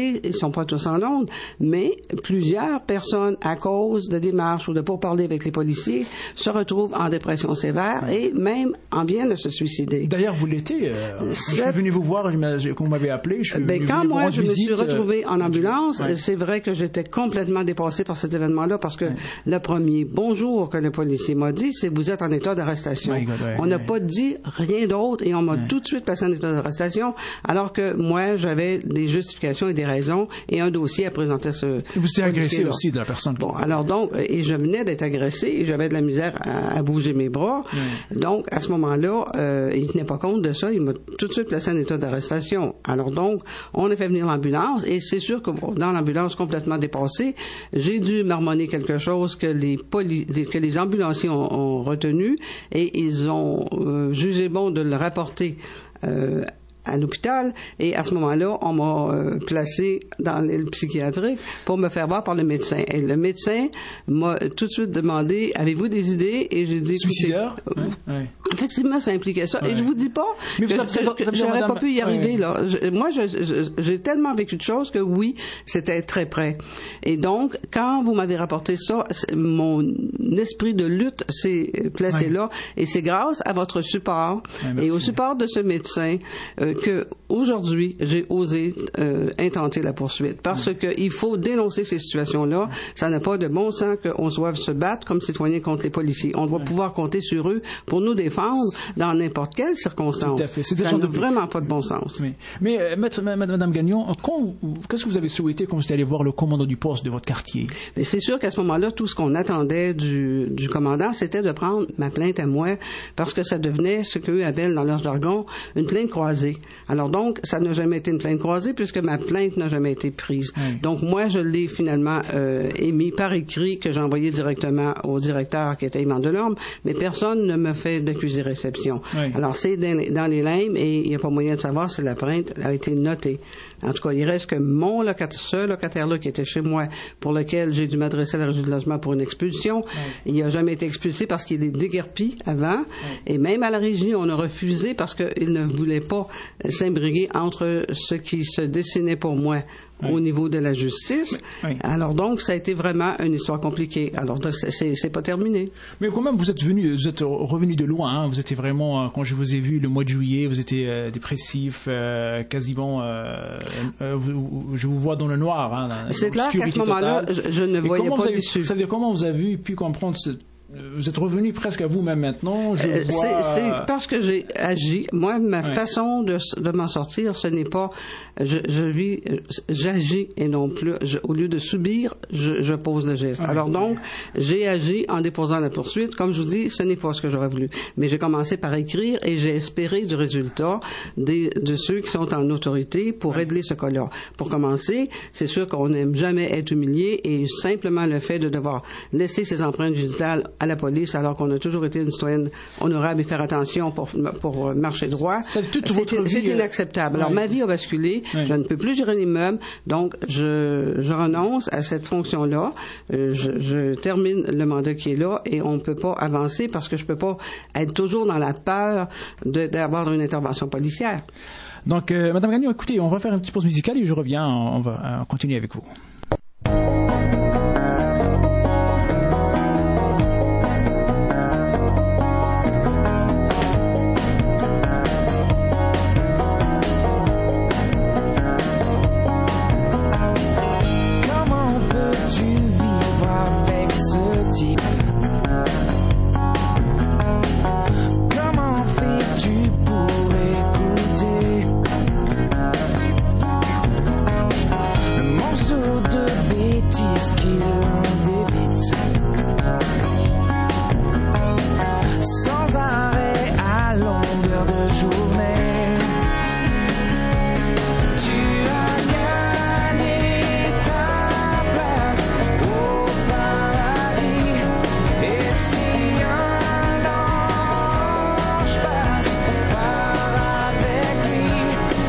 sont pas tous en ondes, mais plusieurs personnes, à cause de démarches ou de pourparlers avec les policiers, se retrouvent en dépression sévère et même en viennent de se suicider. D'ailleurs, vous l'étiez. Euh, Cette... Je suis venu vous voir, quand vous m'avez appelé. Je suis ben, venu quand vous moi, je visite, me suis retrouvée en ambulance, ouais. c'est vrai que j'étais complètement dépassée par cet événement-là parce que ouais. le premier bonjour que le policier m'a dit, c'est vous êtes en état d'arrestation. Ouais, ouais, on n'a ouais. pas dit rien d'autre et on m'a ouais. tout de suite placé en état d'arrestation alors que moi, j'avais des justifications et des raisons et un dossier à présenter à ce Vous étiez agressé aussi de la personne. Bon, alors donc, et je venais d'être agressé et j'avais de la misère à, à bouger mes bras. Ouais. Donc, à ce moment-là, euh, il tenait pas compte de ça. Il m'a tout de suite placé en état d'arrestation. Alors donc, on a fait venir l'ambulance et c'est sûr que bon, dans l'ambulance complètement dépassée, j'ai dû marmonner quelque chose que les poli- que les ambulanciers ont, ont retenu et ils ont euh, jugé bon de le rapporter euh, à l'hôpital et à ce moment-là, on m'a euh, placé dans l'île psychiatrique pour me faire voir par le médecin. Et le médecin m'a tout de suite demandé, avez-vous des idées? Et j'ai dit, suicidaire? Euh, ouais, ouais. Effectivement, ça impliquait ça. Ouais. Et je vous dis pas mais que, vous avez, que, que j'aurais pas pu y arriver. Ouais. Là. Je, moi, je, je, j'ai tellement vécu de choses que oui, c'était très près. Et donc, quand vous m'avez rapporté ça, mon esprit de lutte s'est placé ouais. là. Et c'est grâce à votre support ouais, et au support de ce médecin euh, que aujourd'hui j'ai osé euh, intenter la poursuite parce que il faut dénoncer ces situations-là. Ça n'a pas de bon sens qu'on doive se battre comme citoyens contre les policiers. On doit pouvoir compter sur eux pour nous défendre dans n'importe quelle circonstance. Tout à fait. C'est ça n'a de... vraiment pas de bon sens. Mais, mais euh, maître, Madame Gagnon, quand, qu'est-ce que vous avez souhaité quand vous êtes allé voir le commandant du poste de votre quartier? Mais c'est sûr qu'à ce moment-là, tout ce qu'on attendait du, du commandant, c'était de prendre ma plainte à moi parce que ça devenait ce qu'eux appellent dans leur jargon une plainte croisée. Alors donc, ça n'a jamais été une plainte croisée puisque ma plainte n'a jamais été prise. Oui. Donc moi, je l'ai finalement euh, émis par écrit que j'ai envoyé directement au directeur qui était Yvan Delorme, mais personne ne me fait d'accusé réception. Oui. Alors c'est dans, dans les limbes et il n'y a pas moyen de savoir si la plainte a été notée. En tout cas, il reste que mon locataire, ce locataire-là qui était chez moi, pour lequel j'ai dû m'adresser à la régie de logement pour une expulsion, oui. il n'a jamais été expulsé parce qu'il est déguerpi avant, oui. et même à la régie, on a refusé parce qu'il ne voulait pas s'imbriguer entre ce qui se dessinait pour moi oui. au niveau de la justice. Oui. Alors donc, ça a été vraiment une histoire compliquée. Alors, c'est, c'est, c'est pas terminé. Mais quand même, vous êtes venu, vous êtes revenu de loin. Hein. Vous étiez vraiment, quand je vous ai vu le mois de juillet, vous étiez euh, dépressif, euh, quasiment. Euh, euh, vous, je vous vois dans le noir. Hein, c'est clair qu'à ce moment-là, je, je ne voyais pas d'issue. Ça veut dire comment vous avez pu comprendre cette Vous êtes revenu presque à vous-même maintenant. Je euh, vois... c'est, c'est parce que j'ai agi. Moi, ma ouais. façon de, de m'en sortir, ce n'est pas je, je vis, j'agis et non plus. Je, au lieu de subir, je, je pose le geste. Ouais. Alors donc, j'ai agi en déposant la poursuite. Comme je vous dis, ce n'est pas ce que j'aurais voulu. Mais j'ai commencé par écrire et j'ai espéré du résultat des, de ceux qui sont en autorité pour ouais. régler ce cas-là. Pour commencer, c'est sûr qu'on n'aime jamais être humilié et simplement le fait de devoir laisser ses empreintes digitales à la police, alors qu'on a toujours été une citoyenne honorable et faire attention pour, pour marcher droit. C'est, toute votre c'est, vie, c'est inacceptable. Alors, ouais. ma vie a basculé. Ouais. Je ne peux plus gérer l'immeuble. Donc, je, je renonce à cette fonction-là. Euh, je, je termine le mandat qui est là et on ne peut pas avancer parce que je ne peux pas être toujours dans la peur de, d'avoir une intervention policière. Donc, euh, Madame Gagnon, écoutez, on va faire une petite pause musicale et je reviens. On va continuer avec vous.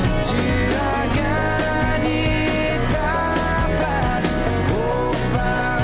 Bye.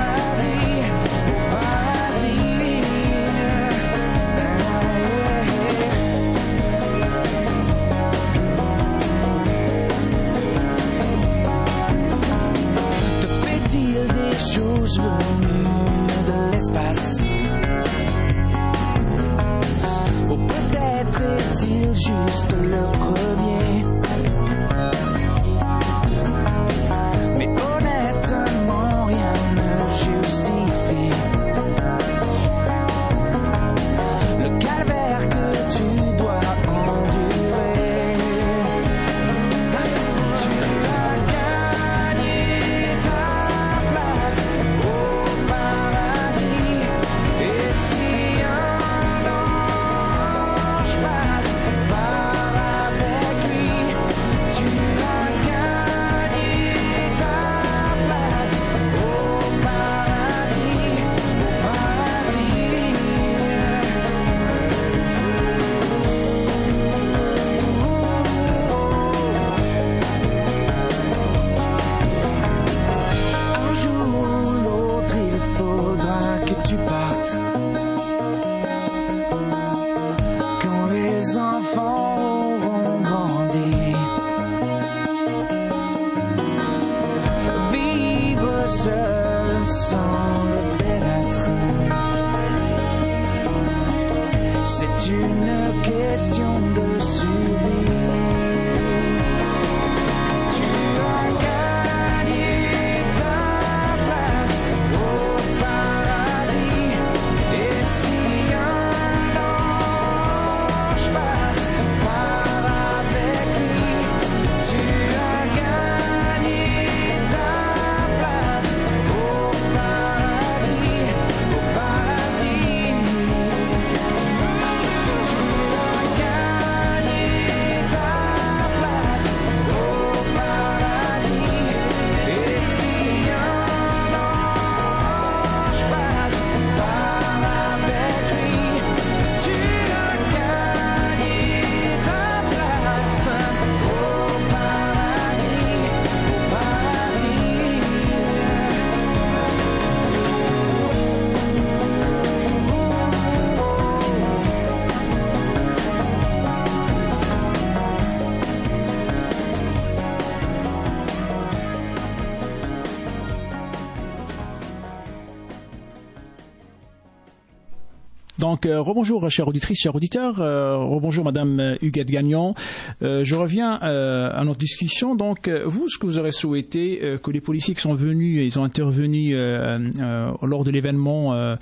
Donc, euh, rebonjour, chère auditrice, chers auditeurs. Euh, rebonjour, Madame Huguette Gagnon. Euh, je reviens euh, à notre discussion. Donc, euh, vous, ce que vous aurez souhaité, euh, que les policiers qui sont venus, ils ont intervenu euh, euh, lors de l'événement, euh,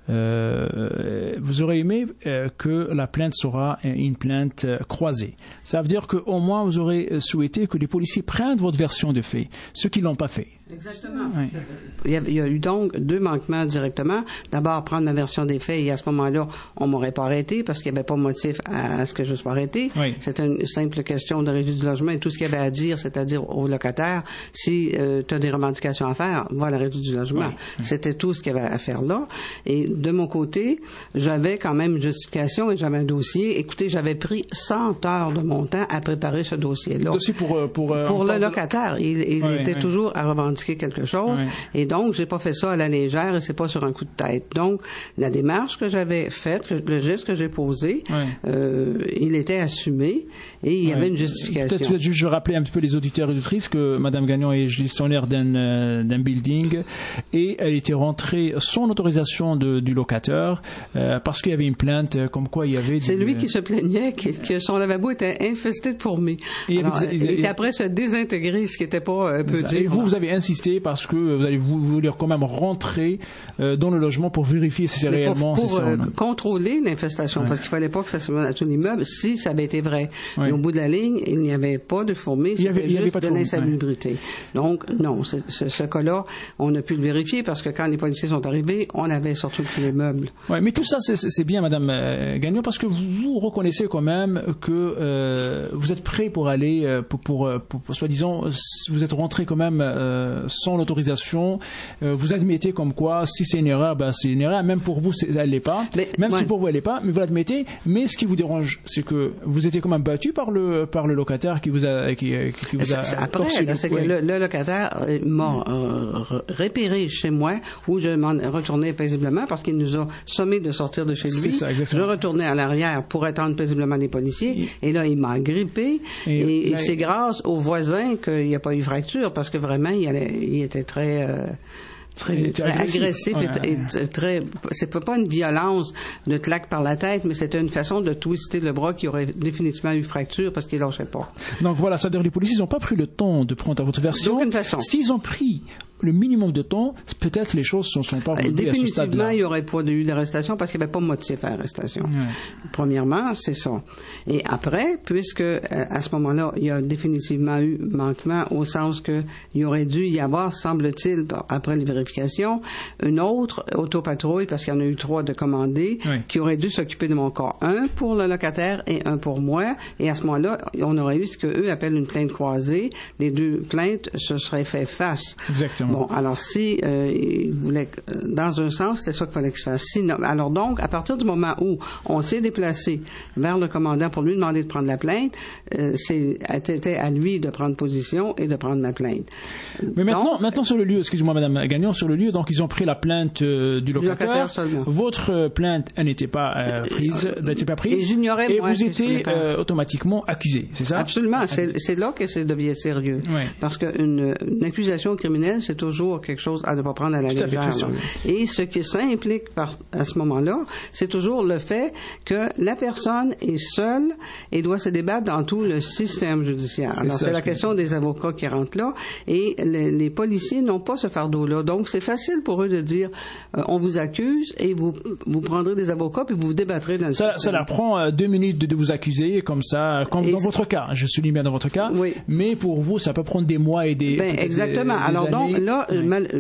euh, vous aurez aimé euh, que la plainte sera une plainte euh, croisée. Ça veut dire qu'au moins, vous aurez souhaité que les policiers prennent votre version de fait, ceux qui ne l'ont pas fait. Exactement. Oui. Il, y a, il y a eu donc deux manquements directement. D'abord, prendre ma version des faits, et à ce moment-là, on m'aurait pas arrêté parce qu'il n'y avait pas motif à, à ce que je sois arrêté. Oui. C'était une simple question de réduire du logement et tout ce qu'il y avait à dire, c'est-à-dire aux locataires, si euh, tu as des revendications à faire, va à la réduire du logement. Oui. Oui. C'était tout ce qu'il y avait à faire là. Et de mon côté, j'avais quand même une justification et j'avais un dossier. Écoutez, j'avais pris cent heures de mon temps à préparer ce dossier-là. Le dossier pour... Pour, euh, pour le locataire. Il, il oui, était oui. toujours à revendiquer quelque chose. Oui. Et donc, j'ai pas fait ça à la légère et c'est pas sur un coup de tête. Donc, la démarche que j'avais faite, le geste que j'ai posé, oui. euh, il était assumé et il y oui. avait une justification. Peut-être juste je rappeler un petit peu les auditeurs et auditrices que Mme Gagnon est gestionnaire d'un, euh, d'un building et elle était rentrée sans autorisation de, du locataire euh, parce qu'il y avait une plainte euh, comme quoi il y avait... C'est du, lui qui se plaignait que, que son lavabo était infesté de fourmis. Et, Alors, avec, et, et qu'après se désintégrer, ce qui n'était pas un peu dur. Et vous, vous avez insisté parce que vous allez vouloir quand même rentrer euh, dans le logement pour vérifier si c'est Mais réellement... Pour, pour euh, contrôler l'infestation, ouais. parce qu'il ne fallait pas que ça se mette à tout l'immeuble, si ça avait été vrai. Ouais. Et au bout de la ligne, il n'y avait pas de fourmis, c'était juste de l'insalubrité. Ouais. Donc, non, ce, ce, ce cas-là, on a pu le vérifier parce que quand les policiers sont arrivés, on avait sorti tous les meubles. Oui, mais tout ça, c'est, c'est bien, Mme Gagnon, parce que vous, vous reconnaissez quand même que euh, vous êtes prêt pour aller, euh, pour, pour, pour, pour soi-disant, vous êtes rentré quand même... Euh, sans l'autorisation, euh, vous admettez comme quoi si c'est une erreur, ben c'est une erreur, même pour vous c'est, elle l'est pas, mais, même ouais. si pour vous elle l'est pas, mais vous l'admettez. Mais ce qui vous dérange, c'est que vous étiez quand même battu par le par le locataire qui vous a qui, qui vous a après là, c'est ouais. que le, le locataire m'a euh, repéré chez moi où je m'en retournais paisiblement parce qu'il nous a sommé de sortir de chez lui. Ça, je retournais à l'arrière pour attendre paisiblement les policiers et, et là il m'a grippé et, et, et c'est grâce aux voisins qu'il n'y a pas eu fracture parce que vraiment il, allait, il était très euh, très, très agressif ouais, et, ouais. et très c'est pas une violence de claque par la tête mais c'était une façon de twister le bras qui aurait définitivement eu fracture parce qu'il lâchait pas. Donc voilà, c'est-à-dire que les policiers n'ont pas pris le temps de prendre votre version. D'aucune façon. S'ils ont pris le minimum de temps, peut-être les choses ne sont pas réglées à ce stade-là. Définitivement, il n'y aurait pas eu d'arrestation parce qu'il n'y avait pas de motif à l'arrestation. Ouais. Premièrement, c'est ça. Et après, puisque à ce moment-là, il y a définitivement eu manquement au sens que il aurait dû y avoir, semble-t-il, après les vérifications, une autre autopatrouille, parce qu'il y en a eu trois de commandés, ouais. qui aurait dû s'occuper de mon cas. Un pour le locataire et un pour moi. Et à ce moment-là, on aurait eu ce qu'eux appellent une plainte croisée. Les deux plaintes se seraient fait face. Exactement. Bon, alors si euh, il voulait, dans un sens, c'était ça qu'il fallait que je fasse. Sinon, alors donc, à partir du moment où on s'est déplacé vers le commandant pour lui demander de prendre la plainte, euh, c'est, c'était à lui de prendre position et de prendre ma plainte. Mais maintenant, donc, maintenant sur le lieu, excusez-moi, Madame Gagnon, sur le lieu, donc ils ont pris la plainte euh, du locataire. Du locataire seulement. Votre plainte, elle n'était pas euh, prise, euh, n'était pas prise. Et j'ignorais et moi. Et vous étiez euh, automatiquement accusé, c'est ça? Absolument. C'est, c'est là que ça devient sérieux. Ouais. Parce qu'une une accusation criminelle, c'est toujours quelque chose à ne pas prendre à la légère. Et ce qui s'implique par, à ce moment-là, c'est toujours le fait que la personne est seule et doit se débattre dans tout le système judiciaire. C'est Alors, ça, c'est la question des avocats qui rentrent là et les, les policiers n'ont pas ce fardeau-là. Donc, c'est facile pour eux de dire euh, on vous accuse et vous, vous prendrez des avocats puis vous vous débattrez dans le ça, système. Ça leur prend euh, deux minutes de, de vous accuser comme ça, comme et dans votre cas. Je souligne bien dans votre cas. Oui. Mais pour vous, ça peut prendre des mois et des ben, Exactement. Des, des Alors, années. donc, là, oui. mal,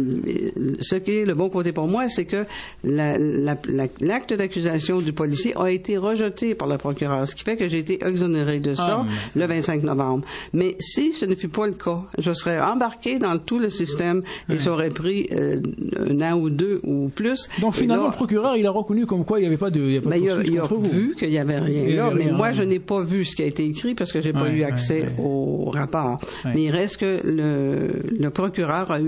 ce qui est le bon côté pour moi, c'est que la, la, la, l'acte d'accusation du policier a été rejeté par le procureur, ce qui fait que j'ai été exonéré de ça ah, le vingt-cinq novembre. Mais si ce ne fut pas le cas, je serais embarqué dans tout le système et oui. ça aurait pris euh, un an ou deux ou plus. Donc finalement, là, le procureur, il a reconnu comme quoi il n'y avait pas de, il y avait pas ben, de il a, il a contre vu vous. qu'il n'y avait rien il là, avait mais rien, moi, rien. je n'ai pas vu ce qui a été écrit parce que j'ai pas ouais, eu accès ouais, ouais. au rapport. Ouais. Mais il reste que le, le procureur a eu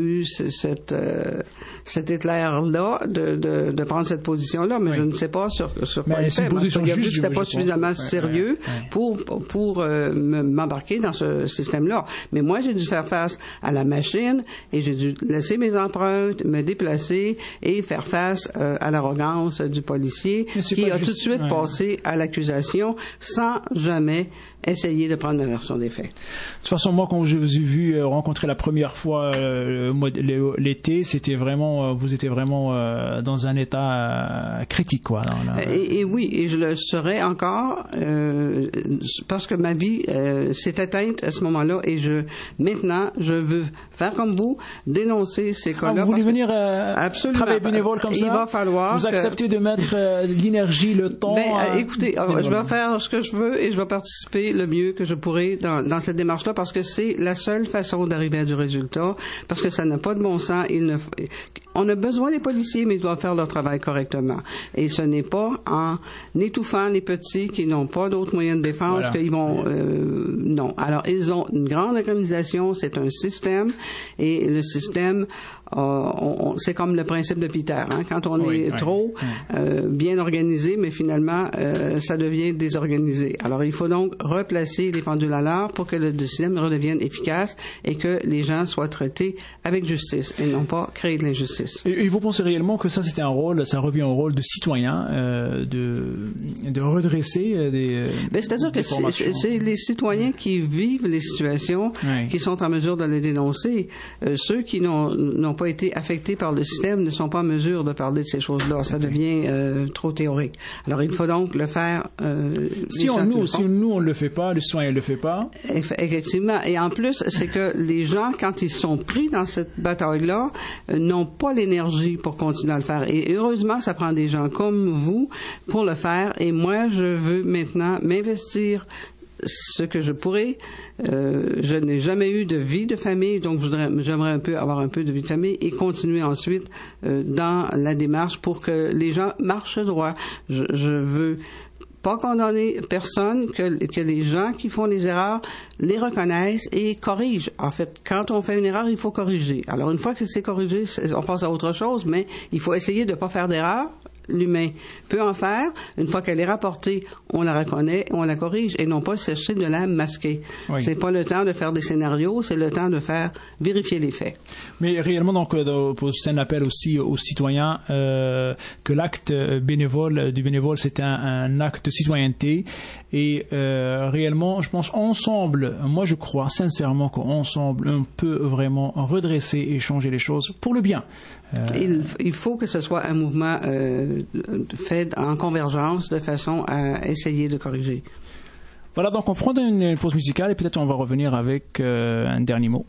eu c- cette, euh, cet éclair-là de, de, de prendre cette position-là, mais oui. je ne sais pas sur, sur quoi mais il fait. Moi, il a vu que c'était pas suffisamment ouais, sérieux ouais, ouais. pour, pour euh, m'embarquer dans ce système-là. Mais moi, j'ai dû faire face à la machine et j'ai dû laisser mes empreintes, me déplacer et faire face euh, à l'arrogance du policier qui a juste... tout de suite ouais. passé à l'accusation sans jamais essayer de prendre ma version des faits. De toute façon, moi, quand je vous ai vu euh, rencontrer la première fois euh, l'été, c'était vraiment, euh, vous étiez vraiment euh, dans un état euh, critique, quoi. Dans la... et, et oui, et je le serai encore euh, parce que ma vie euh, s'est éteinte à ce moment-là et je maintenant je veux faire comme vous, dénoncer ces cas-là. Ah, vous voulez venir euh, absolument travailler bénévole comme ça? Il va falloir. Vous acceptez que... de mettre euh, l'énergie, le temps. Ben, euh, écoutez, euh, je vais faire ce que je veux et je vais participer le mieux que je pourrai dans, dans cette démarche-là parce que c'est la seule façon d'arriver à du résultat, parce que ça n'a pas de bon sens. Il ne, on a besoin des policiers, mais ils doivent faire leur travail correctement. Et ce n'est pas en étouffant les petits qui n'ont pas d'autres moyens de défense voilà. qu'ils vont... Euh, non. Alors, ils ont une grande organisation, c'est un système, et le système... Euh, on, on, c'est comme le principe de Peter, hein? Quand on oui, est oui, trop oui. Euh, bien organisé, mais finalement, euh, ça devient désorganisé. Alors, il faut donc replacer les pendules à l'heure pour que le système redevienne efficace et que les gens soient traités avec justice et non pas créer de l'injustice. Et, et vous pensez réellement que ça, c'était un rôle, ça revient au rôle de citoyen, euh, de, de redresser des ben, c'est-à-dire des que c'est, c'est les citoyens qui vivent les situations oui. qui sont en mesure de les dénoncer. Euh, ceux qui n'ont, n'ont pas été affectés par le système ne sont pas en mesure de parler de ces choses-là. Ça devient euh, trop théorique. Alors, il faut donc le faire. Euh, si on nous, si nous on le fait pas, le citoyen ne le fait pas. Effectivement. Et en plus, c'est que les gens, quand ils sont pris dans cette bataille-là, euh, n'ont pas l'énergie pour continuer à le faire. Et heureusement, ça prend des gens comme vous pour le faire. Et moi, je veux maintenant m'investir ce que je pourrais. Euh, je n'ai jamais eu de vie de famille, donc je voudrais, j'aimerais un peu avoir un peu de vie de famille et continuer ensuite euh, dans la démarche pour que les gens marchent droit. Je, je veux pas condamner personne, que, que les gens qui font des erreurs les reconnaissent et corrigent. En fait, quand on fait une erreur, il faut corriger. Alors, une fois que c'est corrigé, on passe à autre chose, mais il faut essayer de ne pas faire d'erreur. L'humain peut en faire. Une fois qu'elle est rapportée, on la reconnaît, on la corrige et non pas chercher de la masquer. Oui. C'est pas le temps de faire des scénarios, c'est le temps de faire vérifier les faits. Mais réellement, donc, c'est un appel aussi aux citoyens euh, que l'acte bénévole du bénévole, c'est un, un acte de citoyenneté. Et euh, réellement, je pense ensemble, moi je crois sincèrement qu'ensemble, on peut vraiment redresser et changer les choses pour le bien. Euh... Il, il faut que ce soit un mouvement euh, fait en convergence de façon à essayer de corriger. Voilà, donc on prend une pause musicale et peut-être on va revenir avec euh, un dernier mot.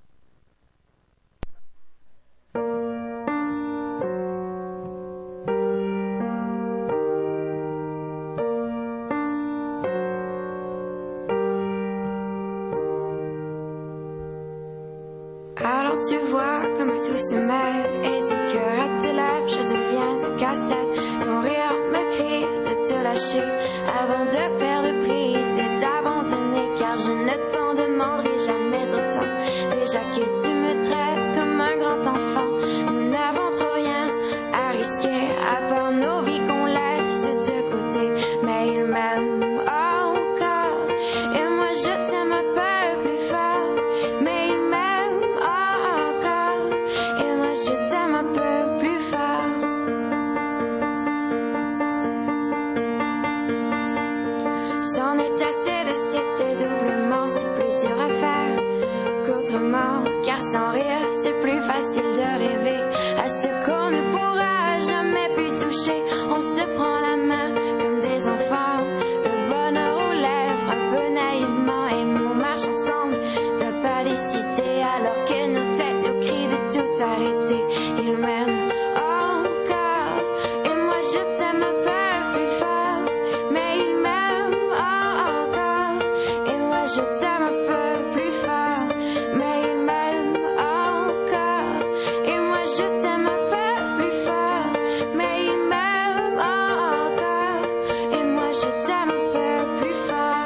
Tu vois comme tout se mêle et du cœur à tes lèvres je deviens un casse-tête. Ton rire me crie de te lâcher avant de perdre prise et d'abandonner, car je ne t'en demanderai jamais autant. Déjà que tu me traites comme un grand enfant, nous n'avons trop rien à risquer à part nos vies qu'on laisse de côté. Mais il m'aime encore et moi je t'aime un peu plus fort. Mais il m'aime je t'aime un peu plus fort. C'en est assez de cet dédoublement, c'est plus dur à faire qu'autrement, car sans rire c'est plus facile de rêver à ce qu'on ne pourra jamais plus toucher. On se prend la main comme des enfants, le bonheur aux lèvres un peu naïvement, et on marche ensemble d'un pas décidé alors que nos têtes nous crient de tout arrêter. Il m'aime encore et moi je t'aime un peu plus fort. Mais il m'aime encore et moi je t'aime un peu plus fort. Mais il m'aime encore et moi je t'aime un peu plus fort. Mais il m'aime encore et moi je t'aime un peu plus fort.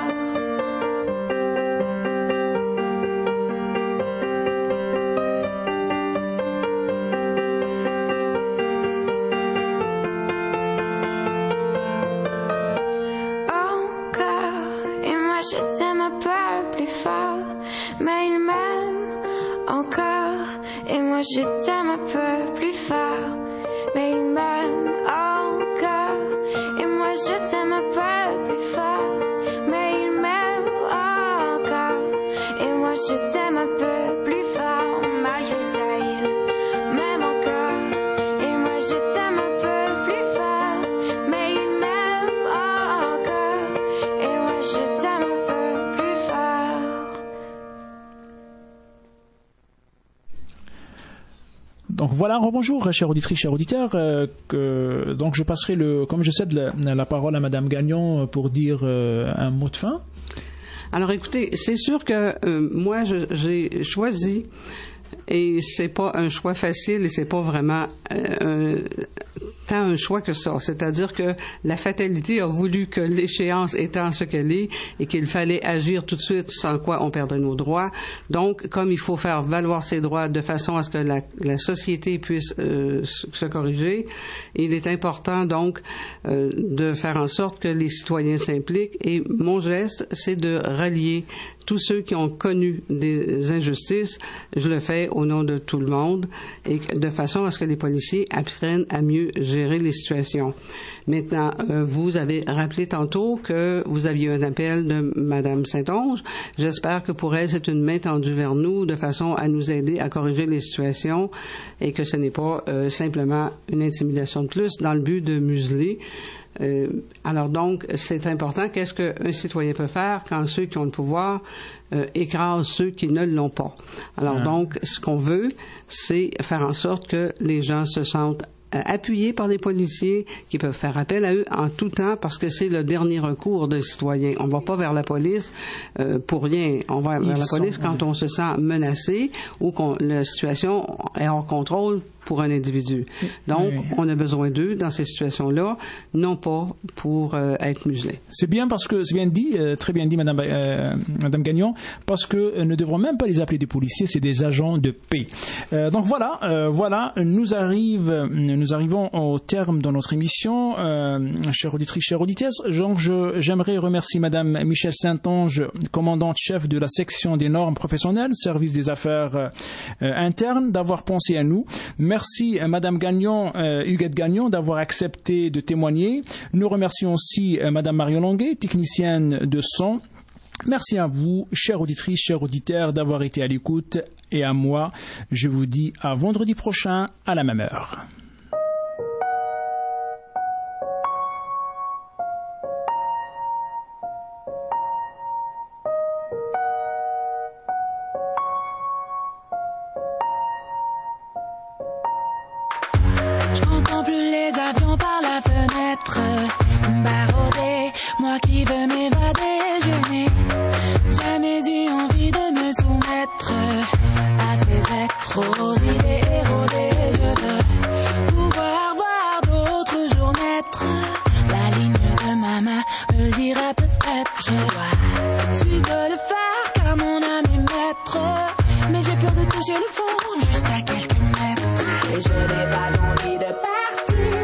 moi je t'aime un peu plus fort, mais il m'aime encore. Et moi je t'aime un peu plus fort, mais il m'aime encore. Et moi je t'aime un peu plus fort, malgré ça il m'aime encore. Et moi je t'aime un peu plus fort, mais il m'aime encore. Et moi je t'aime un peu plus fort. Donc voilà, rebonjour, chère auditrice, chers auditeurs. Euh, que, donc je passerai, le, comme je cède la, la parole à Madame Gagnon pour dire euh, un mot de fin. Alors écoutez, c'est sûr que euh, moi je, j'ai choisi, et c'est pas un choix facile et c'est pas vraiment euh, tant un choix que ça. C'est-à-dire que la fatalité a voulu que l'échéance étant ce qu'elle est et qu'il fallait agir tout de suite, sans quoi on perdrait nos droits. Donc, comme il faut faire valoir ses droits de façon à ce que la, la société puisse euh, se corriger, il est important donc euh, de faire en sorte que les citoyens s'impliquent. Et mon geste, c'est de rallier tous ceux qui ont connu des injustices. Je le fais au nom de tout le monde et de façon à ce que les policiers apprennent à mieux gérer les situations. Maintenant, euh, vous avez rappelé tantôt que vous aviez un appel de Madame Saint-Onge. J'espère que pour elle, c'est une main tendue vers nous de façon à nous aider à corriger les situations et que ce n'est pas euh, simplement une intimidation de plus dans le but de museler. Euh, alors donc, c'est important. Qu'est-ce qu'un citoyen peut faire quand ceux qui ont le pouvoir euh, écrasent ceux qui ne l'ont pas? Alors ah. donc, ce qu'on veut, c'est faire en sorte que les gens se sentent euh, appuyés par des policiers qui peuvent faire appel à eux en tout temps parce que c'est le dernier recours des citoyens. On ne va pas vers la police euh, pour rien. On va Ils vers la police sont, quand oui. on se sent menacé ou que la situation est hors contrôle pour un individu. Donc, oui. on a besoin d'eux dans ces situations-là, non pas pour euh, être muselés. C'est bien parce que, c'est bien dit, euh, très bien dit, Madame, euh, Madame Gagnon, parce que euh, ne devront même pas les appeler des policiers, c'est des agents de paix. Euh, donc voilà, euh, voilà, nous arrive, nous arrivons au terme de notre émission, euh, chère auditrice, chère auditeur. Donc, je, j'aimerais remercier Madame Michèle Saint-Onge, commandante chef de la section des normes professionnelles, service des affaires euh, internes, d'avoir pensé à nous. Merci à Madame Gagnon, euh, Huguette Gagnon, d'avoir accepté de témoigner. Nous remercions aussi euh, Madame Marion Longuet, technicienne de son. Merci à vous, chères auditrices, chers auditeurs, d'avoir été à l'écoute. Et à moi, je vous dis à vendredi prochain à la même heure. Je contemple les avions par la fenêtre, baroudé, moi qui veux m'évader, je n'ai jamais eu envie de me soumettre à ces êtres aux idées érodées. Je veux pouvoir voir d'autres jours naître, la ligne de ma main me le dira peut-être. Je dois suivre le phare car mon âme est maître, mais j'ai peur de toucher le fond juste à quelques mètres. Et je n'ai pas envie de partir,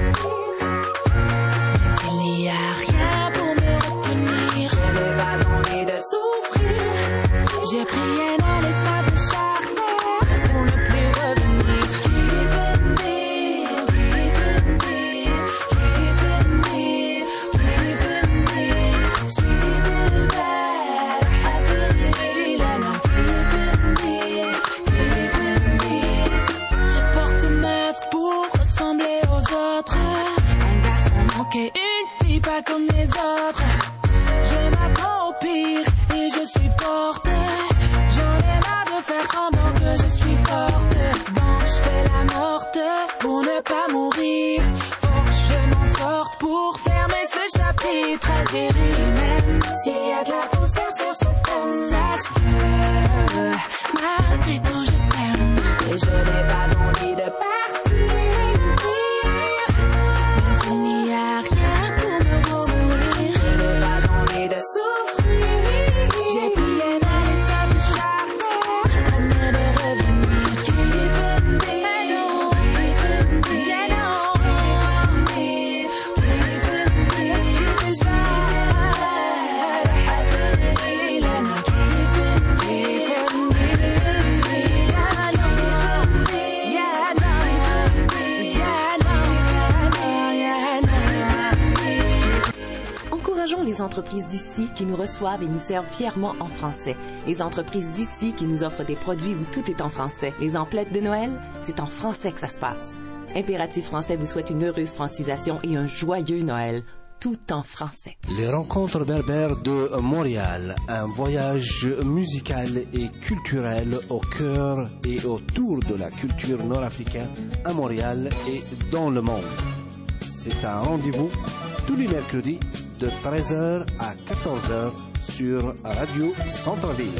même s'il n'y a rien pour me retenir. Je n'ai pas envie de souffrir, j'ai pris un aller simple charter pour ne plus revenir. Give and give, give and give, give and give, give and give. Sweet little bad, heavenly, and I'm give and give, give and give. Je porte masque pour ressembler aux autres, un garçon manqué, une fille pas comme les autres. Je m'attends au pire et je supporte, j'en ai marre de faire semblant que je suis forte. Donc je fais la morte pour ne pas mourir, faut que je m'en sorte pour fermer ce chapitre. Algérie, même s'il y a de la poussière sur ce thème, sache que malgré tout je t'aime. Et je n'ai pas envie de partir, même s'il n'y a rien pour me retenir. Je n'ai pas envie de souffrir, j'ai pris un aller simple charter, je promets de revenir. Give and give, give and give, give and give, give and give. Est-ce que je vais les entreprises d'ici qui nous reçoivent et nous servent fièrement en français. Les entreprises d'ici qui nous offrent des produits où tout est en français. Les emplettes de Noël, c'est en français que ça se passe. Impératif Français vous souhaite une heureuse francisation et un joyeux Noël, tout en français. Les rencontres berbères de Montréal, un voyage musical et culturel au cœur et autour de la culture nord-africaine à Montréal et dans le monde. C'est un rendez-vous tous les mercredis de treize heures à quatorze heures sur Radio Centre-Ville.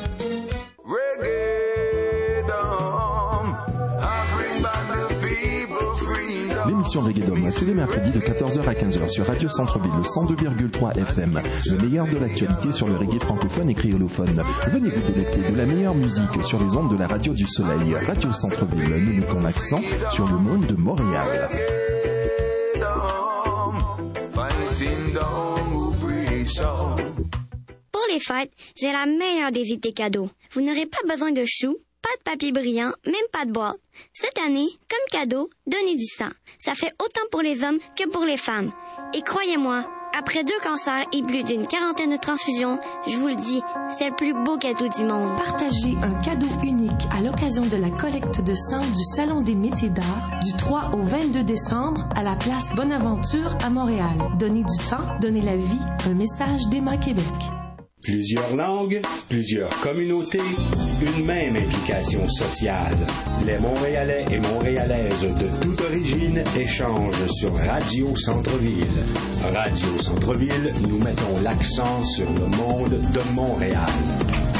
L'émission Reggae-Dom, c'est les mercredis de quatorze heures à quinze heures sur Radio Centre-Ville, le cent deux virgule trois F M. Le meilleur de l'actualité sur le reggae francophone et créolophone. Venez vous délecter de la meilleure musique sur les ondes de la Radio du Soleil. Radio Centre-Ville, nous mettons l'accent sur le monde de Montréal. Pour les fêtes, j'ai la meilleure des idées cadeaux. Vous n'aurez pas besoin de choux, pas de papier brillant, même pas de boîte. Cette année, comme cadeau, donnez du sang. Ça fait autant pour les hommes que pour les femmes. Et croyez-moi, après deux cancers et plus d'une quarantaine de transfusions, je vous le dis, c'est le plus beau cadeau du monde. Partagez un cadeau unique à l'occasion de la collecte de sang du Salon des métiers d'art du trois au vingt-deux décembre à la place Bonaventure à Montréal. Donnez du sang, donnez la vie. Un message d'Emma Québec. Plusieurs langues, plusieurs communautés, une même implication sociale. Les Montréalais et Montréalaises de toute origine échangent sur Radio Centre-Ville. Radio Centre-Ville, nous mettons l'accent sur le monde de Montréal.